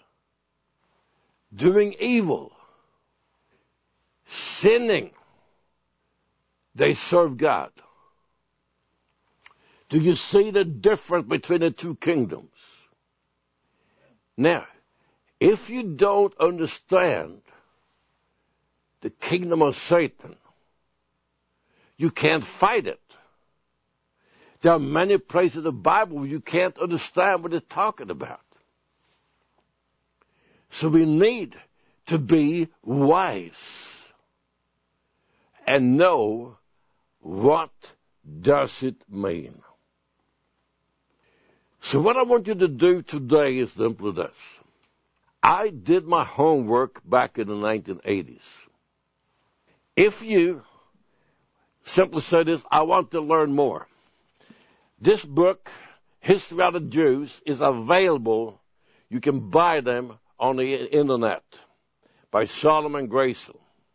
doing evil, sinning. They serve God. Do you see the difference between the two kingdoms? Now, if you don't understand the kingdom of Satan, you can't fight it. There are many places in the Bible where you can't understand what it's talking about. So we need to be wise and know what does it mean. So what I want you to do today is simply this. I did my homework back in the nineteen eighties. If you simply say this, I want to learn more. This book, History of the Jews, is available. You can buy them on the internet by Solomon Graysel.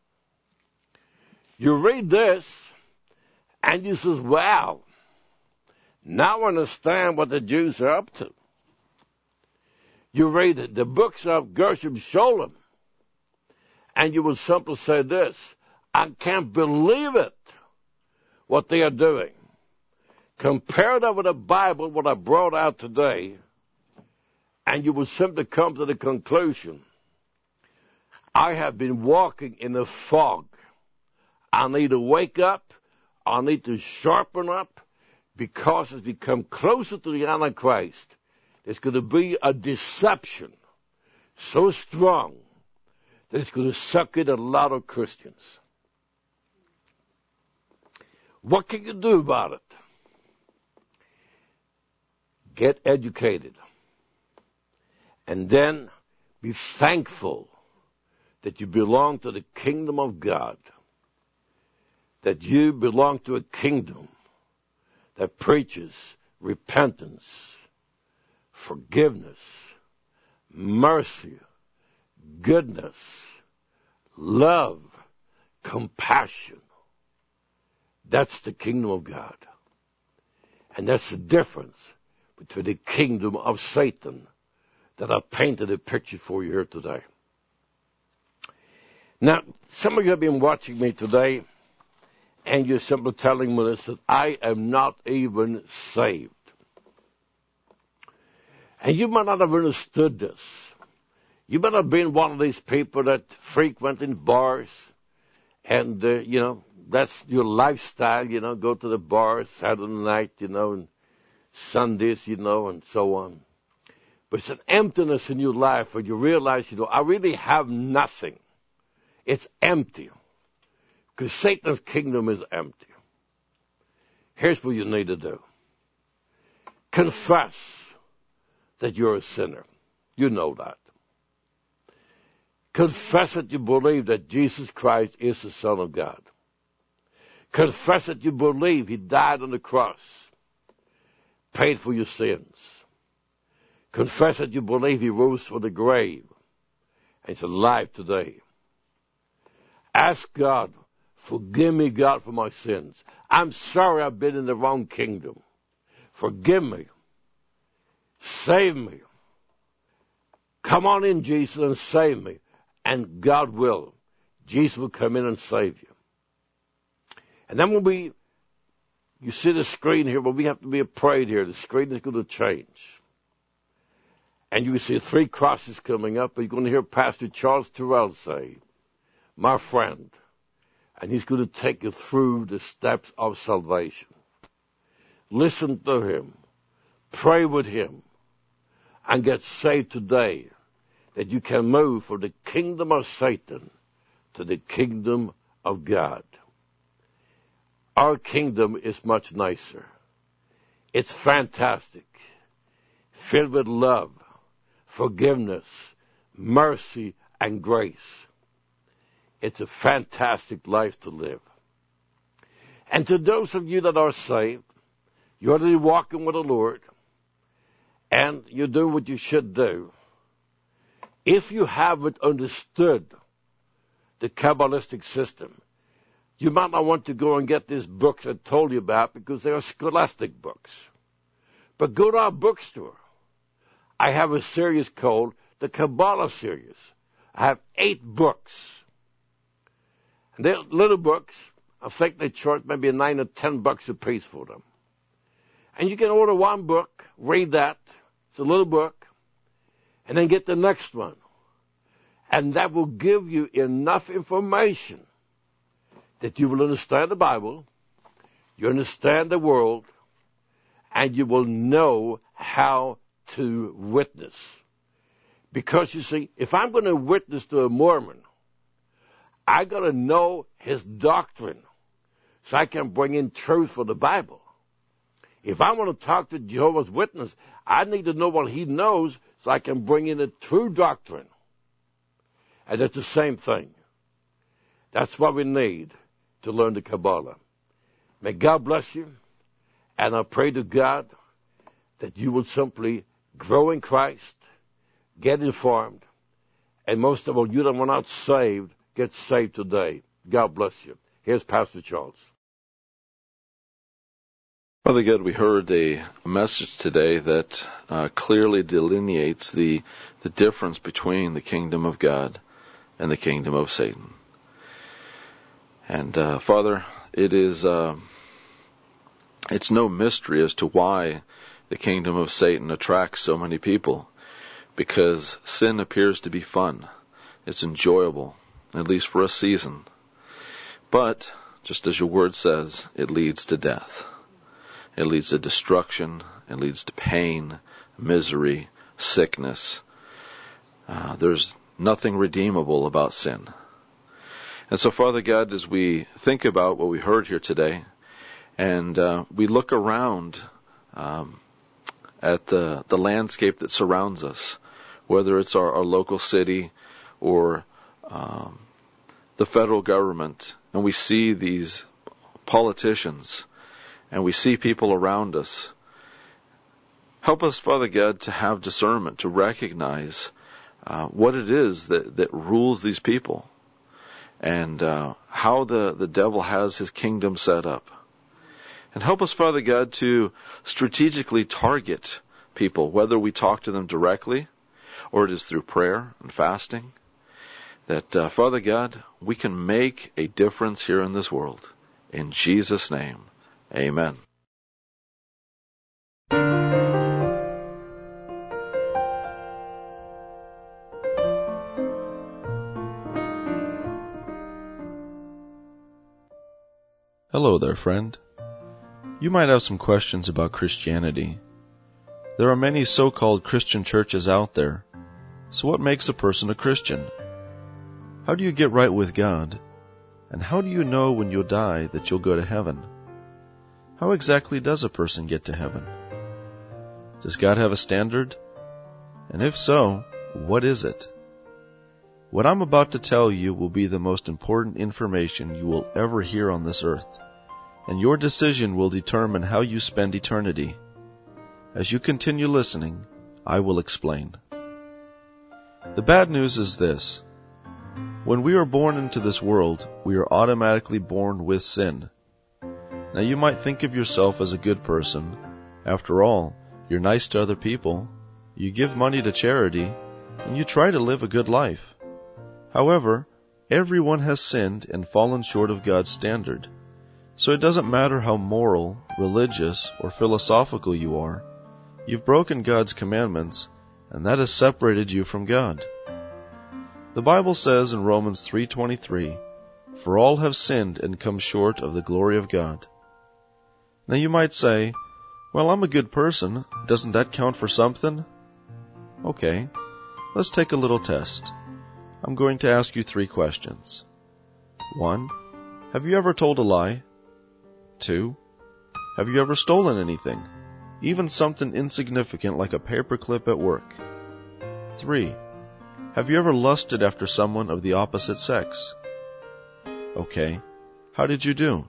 You read this, and you say, wow, now I understand what the Jews are up to. You read it, the books of Gershom Scholem, and you will simply say this, I can't believe it, what they are doing. Compare that with the Bible, what I brought out today, and you will simply come to the conclusion, I have been walking in the fog. I need to wake up. I need to sharpen up, because it's become closer to the Antichrist. There's going to be a deception so strong that it's going to suck in a lot of Christians. What can you do about it? Get educated. And then be thankful that you belong to the kingdom of God. That you belong to a kingdom that preaches repentance, forgiveness, mercy, goodness, love, compassion. That's the kingdom of God. And that's the difference between the kingdom of Satan that I painted a picture for you here today. Now, some of you have been watching me today, and you're simply telling me this, that I am not even saved. And you might not have understood this. You might have been one of these people that frequent in bars, and, uh, you know, that's your lifestyle, you know, go to the bars Saturday night, you know, and Sundays, you know, and so on. But it's an emptiness in your life where you realize, you know, I really have nothing. It's empty. Because Satan's kingdom is empty. Here's what you need to do. Confess that you're a sinner. You know that. Confess that you believe that Jesus Christ is the Son of God. Confess that you believe He died on the cross, paid for your sins. Confess that you believe He rose from the grave and is alive today. Ask God, forgive me, God, for my sins. I'm sorry I've been in the wrong kingdom. Forgive me. Save me. Come on in, Jesus, and save me. And God will. Jesus will come in and save you. And then when we, you see the screen here, but we have to be afraid here. The screen is going to change. And you see three crosses coming up, but you're going to hear Pastor Charles Terrell say, my friend, and he's going to take you through the steps of salvation. Listen to him. Pray with him. And get saved today, that you can move from the kingdom of Satan to the kingdom of God. Our kingdom is much nicer. It's fantastic, filled with love, forgiveness, mercy, and grace. It's a fantastic life to live. And to those of you that are saved, you're already walking with the Lord, and you do what you should do. If you haven't understood the Kabbalistic system, you might not want to go and get these books I told you about because they are scholastic books. But go to our bookstore. I have a series called the Kabbalah series. I have eight books. And they're little books. I think they charge maybe nine or ten bucks a piece for them. And you can order one book, read that. It's a little book. And then get the next one. And that will give you enough information that you will understand the Bible, you understand the world, and you will know how to witness. Because, you see, if I'm going to witness to a Mormon, I got to know his doctrine so I can bring in truth for the Bible. If I want to talk to Jehovah's Witness, I need to know what he knows so I can bring in the true doctrine. And it's the same thing. That's what we need to learn the Kabbalah. May God bless you. And I pray to God that you will simply grow in Christ, get informed, and most of all, you that are not saved, get saved today. God bless you. Here's Pastor Charles. Father God, we heard a message today that uh, clearly delineates the the difference between the kingdom of God and the kingdom of Satan. And uh, Father, it is uh, it's no mystery as to why the kingdom of Satan attracts so many people, because sin appears to be fun. It's enjoyable, at least for a season. But, just as your word says, it leads to death. It leads to destruction. It leads to pain, misery, sickness. Uh, there's nothing redeemable about sin. And so, Father God, as we think about what we heard here today, and uh, we look around um, at the, the landscape that surrounds us, whether it's our, our local city or um, the federal government, and we see these politicians, and we see people around us. Help us, Father God, to have discernment, to recognize uh, what it is that, that rules these people, and uh, how the, the devil has his kingdom set up. And help us, Father God, to strategically target people, whether we talk to them directly or it is through prayer and fasting, that, uh, Father God, we can make a difference here in this world. In Jesus' name, amen. Hello there, friend. You might have some questions about Christianity. There are many so-called Christian churches out there. So what makes a person a Christian? How do you get right with God? And how do you know when you'll die that you'll go to heaven? How exactly does a person get to heaven? Does God have a standard? And if so, what is it? What I'm about to tell you will be the most important information you will ever hear on this earth, and your decision will determine how you spend eternity. As you continue listening, I will explain. The bad news is this. When we are born into this world, we are automatically born with sin. Now you might think of yourself as a good person. After all, you're nice to other people, you give money to charity, and you try to live a good life. However, everyone has sinned and fallen short of God's standard. So it doesn't matter how moral, religious, or philosophical you are. You've broken God's commandments, and that has separated you from God. The Bible says in Romans three twenty-three, "For all have sinned and come short of the glory of God." Now you might say, "Well, I'm a good person. Doesn't that count for something?" Okay, let's take a little test. I'm going to ask you three questions. One, have you ever told a lie? Two, have you ever stolen anything, even something insignificant like a paperclip at work? Three, have you ever lusted after someone of the opposite sex? Okay, how did you do?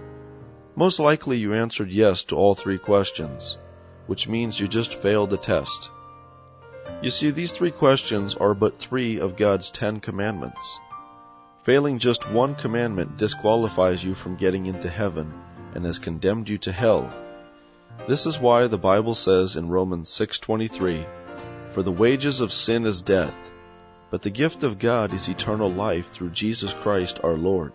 Most likely you answered yes to all three questions, which means you just failed the test. You see, these three questions are but three of God's Ten Commandments. Failing just one commandment disqualifies you from getting into heaven and has condemned you to hell. This is why the Bible says in Romans six twenty-three, "For the wages of sin is death, but the gift of God is eternal life through Jesus Christ our Lord."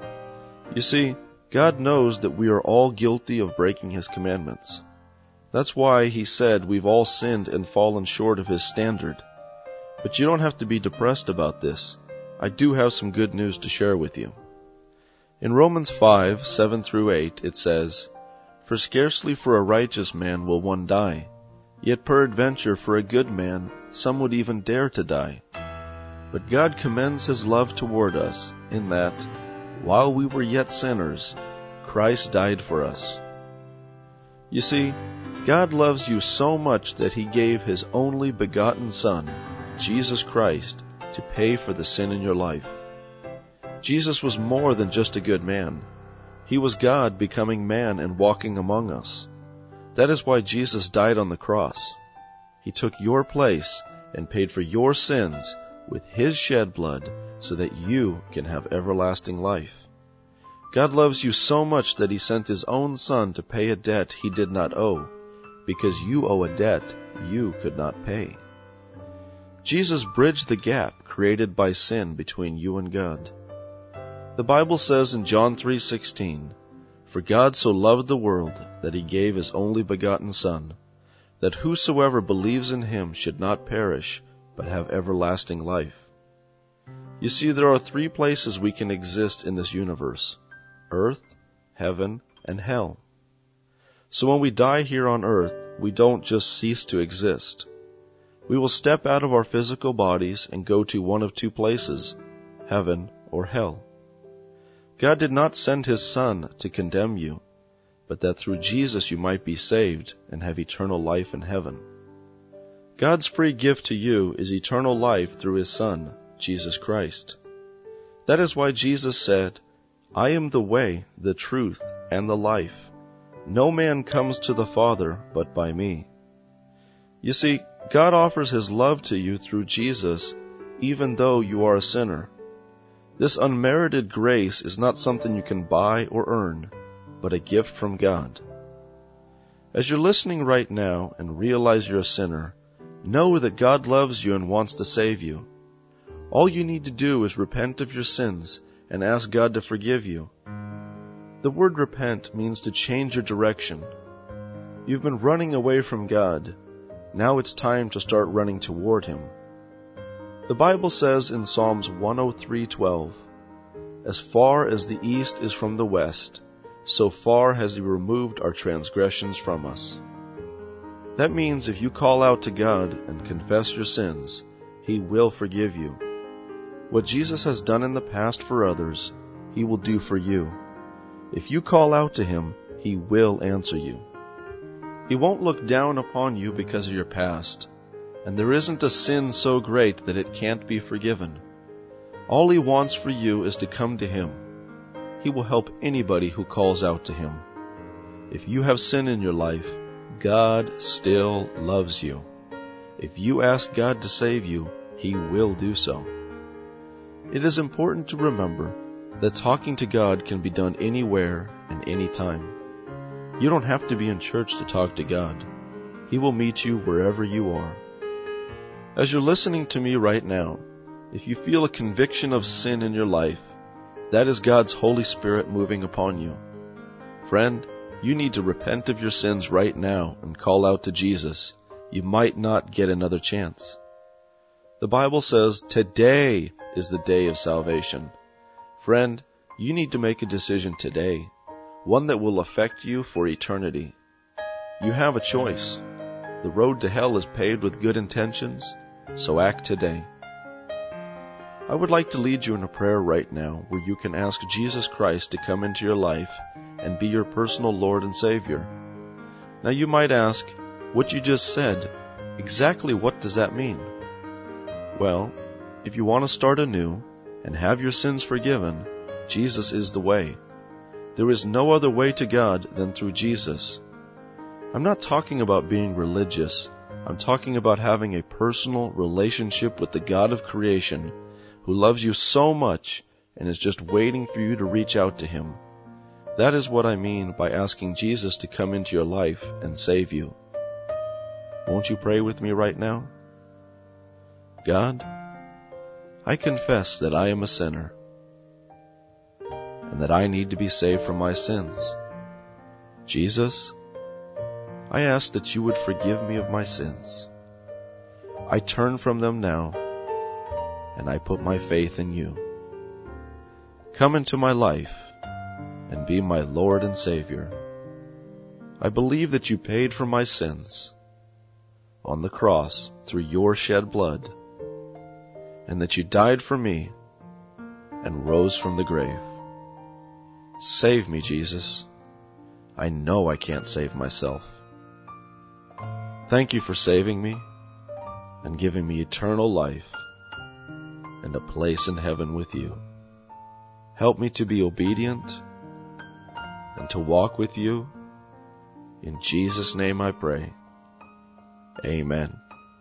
You see, God knows that we are all guilty of breaking His commandments. That's why He said we've all sinned and fallen short of His standard. But you don't have to be depressed about this. I do have some good news to share with you. In Romans five, seven through eight, it says, "For scarcely for a righteous man will one die, yet peradventure for a good man some would even dare to die. But God commends His love toward us, in that, while we were yet sinners, Christ died for us." You see, God loves you so much that He gave His only begotten Son, Jesus Christ, to pay for the sin in your life. Jesus was more than just a good man. He was God becoming man and walking among us. That is why Jesus died on the cross. He took your place and paid for your sins with His shed blood so that you can have everlasting life. God loves you so much that He sent His own Son to pay a debt He did not owe, because you owe a debt you could not pay. Jesus bridged the gap created by sin between you and God. The Bible says in John three sixteen, "For God so loved the world that He gave His only begotten Son, that whosoever believes in Him should not perish, but have everlasting life." You see, there are three places we can exist in this universe: earth, heaven, and hell. So when we die here on earth, we don't just cease to exist. We will step out of our physical bodies and go to one of two places, heaven or hell. God did not send His Son to condemn you, but that through Jesus you might be saved and have eternal life in heaven. God's free gift to you is eternal life through His Son, Jesus Christ. That is why Jesus said, "I am the way, the truth, and the life. No man comes to the Father but by me." You see, God offers His love to you through Jesus, even though you are a sinner. This unmerited grace is not something you can buy or earn, but a gift from God. As you're listening right now and realize you're a sinner, know that God loves you and wants to save you. All you need to do is repent of your sins and ask God to forgive you. The word repent means to change your direction. You've been running away from God. Now it's time to start running toward Him. The Bible says in Psalms one oh three twelve, "As far as the east is from the west, so far has He removed our transgressions from us." That means if you call out to God and confess your sins, He will forgive you. What Jesus has done in the past for others, He will do for you. If you call out to Him, He will answer you. He won't look down upon you because of your past, and there isn't a sin so great that it can't be forgiven. All He wants for you is to come to Him. He will help anybody who calls out to Him. If you have sin in your life, God still loves you. If you ask God to save you, He will do so. It is important to remember that talking to God can be done anywhere and anytime. You don't have to be in church to talk to God. He will meet you wherever you are. As you're listening to me right now, if you feel a conviction of sin in your life, that is God's Holy Spirit moving upon you. Friend, you need to repent of your sins right now and call out to Jesus. You might not get another chance. The Bible says today is the day of salvation. Friend, you need to make a decision today, one that will affect you for eternity. You have a choice. The road to hell is paved with good intentions, so act today. I would like to lead you in a prayer right now where you can ask Jesus Christ to come into your life and be your personal Lord and Savior. Now you might ask, what you just said, exactly what does that mean? Well, if you want to start anew and have your sins forgiven, Jesus is the way. There is no other way to God than through Jesus. I'm not talking about being religious. I'm talking about having a personal relationship with the God of creation who loves you so much and is just waiting for you to reach out to Him. That is what I mean by asking Jesus to come into your life and save you. Won't you pray with me right now? God, I confess that I am a sinner and that I need to be saved from my sins. Jesus, I ask that you would forgive me of my sins. I turn from them now, and I put my faith in you. Come into my life and be my Lord and Savior. I believe that you paid for my sins on the cross through your shed blood, and that you died for me and rose from the grave. Save me, Jesus. I know I can't save myself. Thank you for saving me and giving me eternal life and a place in heaven with you. Help me to be obedient and to walk with you. In Jesus' name I pray. Amen.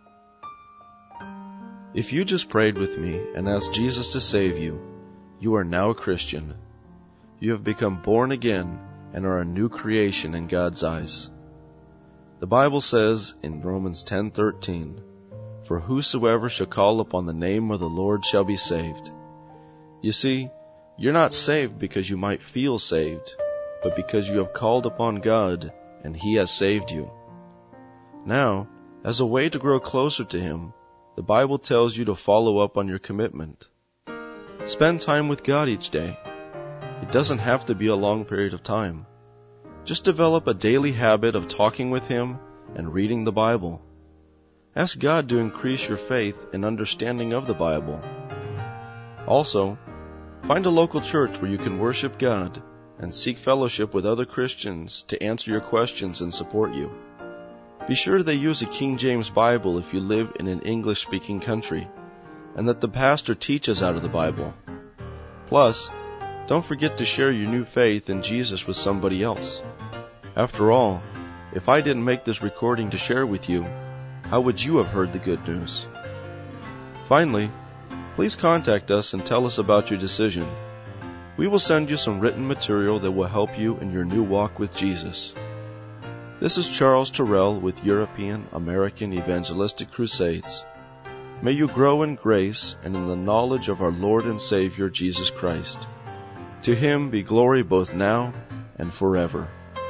If you just prayed with me and asked Jesus to save you, you are now a Christian. You have become born again and are a new creation in God's eyes. The Bible says in Romans ten thirteen, "For whosoever shall call upon the name of the Lord shall be saved." You see, you're not saved because you might feel saved, but because you have called upon God and He has saved you. Now, as a way to grow closer to Him, the Bible tells you to follow up on your commitment. Spend time with God each day. It doesn't have to be a long period of time. Just develop a daily habit of talking with Him and reading the Bible. Ask God to increase your faith and understanding of the Bible. Also, find a local church where you can worship God and seek fellowship with other Christians to answer your questions and support you. Be sure they use a King James Bible if you live in an English-speaking country, and that the pastor teaches out of the Bible. Plus, don't forget to share your new faith in Jesus with somebody else. After all, if I didn't make this recording to share with you, how would you have heard the good news? Finally, please contact us and tell us about your decision. We will send you some written material that will help you in your new walk with Jesus. This is Charles Terrell with European American Evangelistic Crusades. May you grow in grace and in the knowledge of our Lord and Savior Jesus Christ. To Him be glory both now and forever.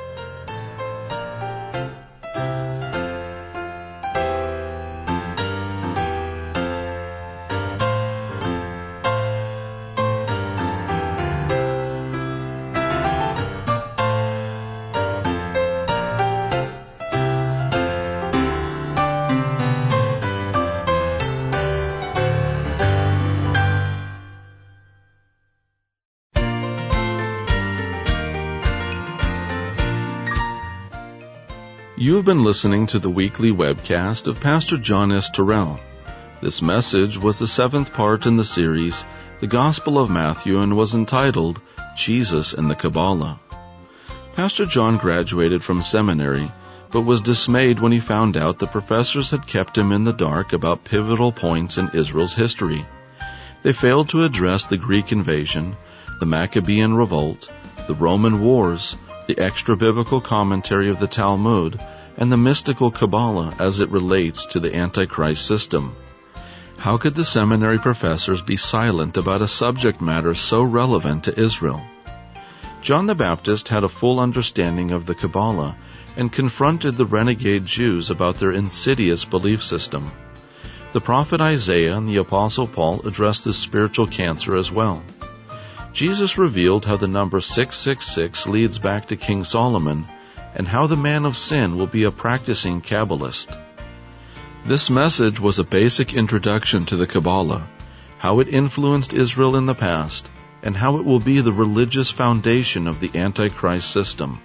You have been listening to the weekly webcast of Pastor John S. Terrell. This message was the seventh part in the series, The Gospel of Matthew, and was entitled, Jesus and the Kabbalah. Pastor John graduated from seminary, but was dismayed when he found out the professors had kept him in the dark about pivotal points in Israel's history. They failed to address the Greek invasion, the Maccabean revolt, the Roman wars, the extra-biblical commentary of the Talmud, and the mystical Kabbalah as it relates to the Antichrist system. How could the seminary professors be silent about a subject matter so relevant to Israel? John the Baptist had a full understanding of the Kabbalah and confronted the renegade Jews about their insidious belief system. The prophet Isaiah and the apostle Paul addressed this spiritual cancer as well. Jesus revealed how the number six six six leads back to King Solomon, and how the man of sin will be a practicing Kabbalist. This message was a basic introduction to the Kabbalah, how it influenced Israel in the past, and how it will be the religious foundation of the Antichrist system.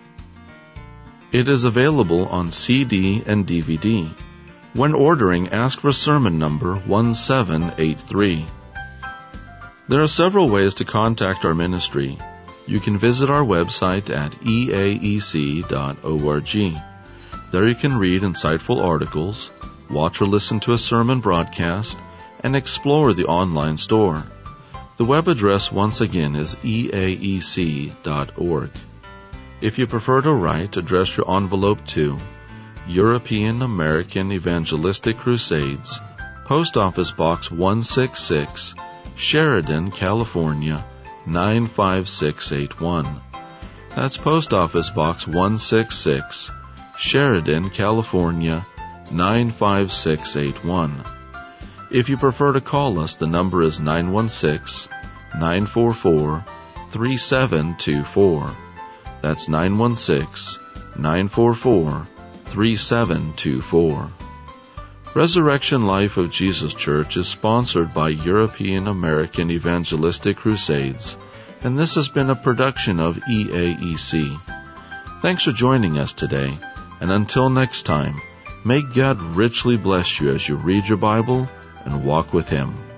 It is available on C D and D V D. When ordering, ask for sermon number one seven eight three. There are several ways to contact our ministry. You can visit our website at e a e c dot org. There you can read insightful articles, watch or listen to a sermon broadcast, and explore the online store. The web address once again is e a e c dot org. If you prefer to write, address your envelope to European American Evangelistic Crusades, Post Office Box one sixty-six, Sheridan, California, nine five six eight one. That's Post Office Box one sixty-six, Sheridan, California, nine five six eight one. If you prefer to call us, the number is nine one six, nine four four, three seven two four. That's nine one six, nine four four, three seven two four. Resurrection Life of Jesus Church is sponsored by European American Evangelistic Crusades, and this has been a production of E A E C. Thanks for joining us today, and until next time, may God richly bless you as you read your Bible and walk with Him.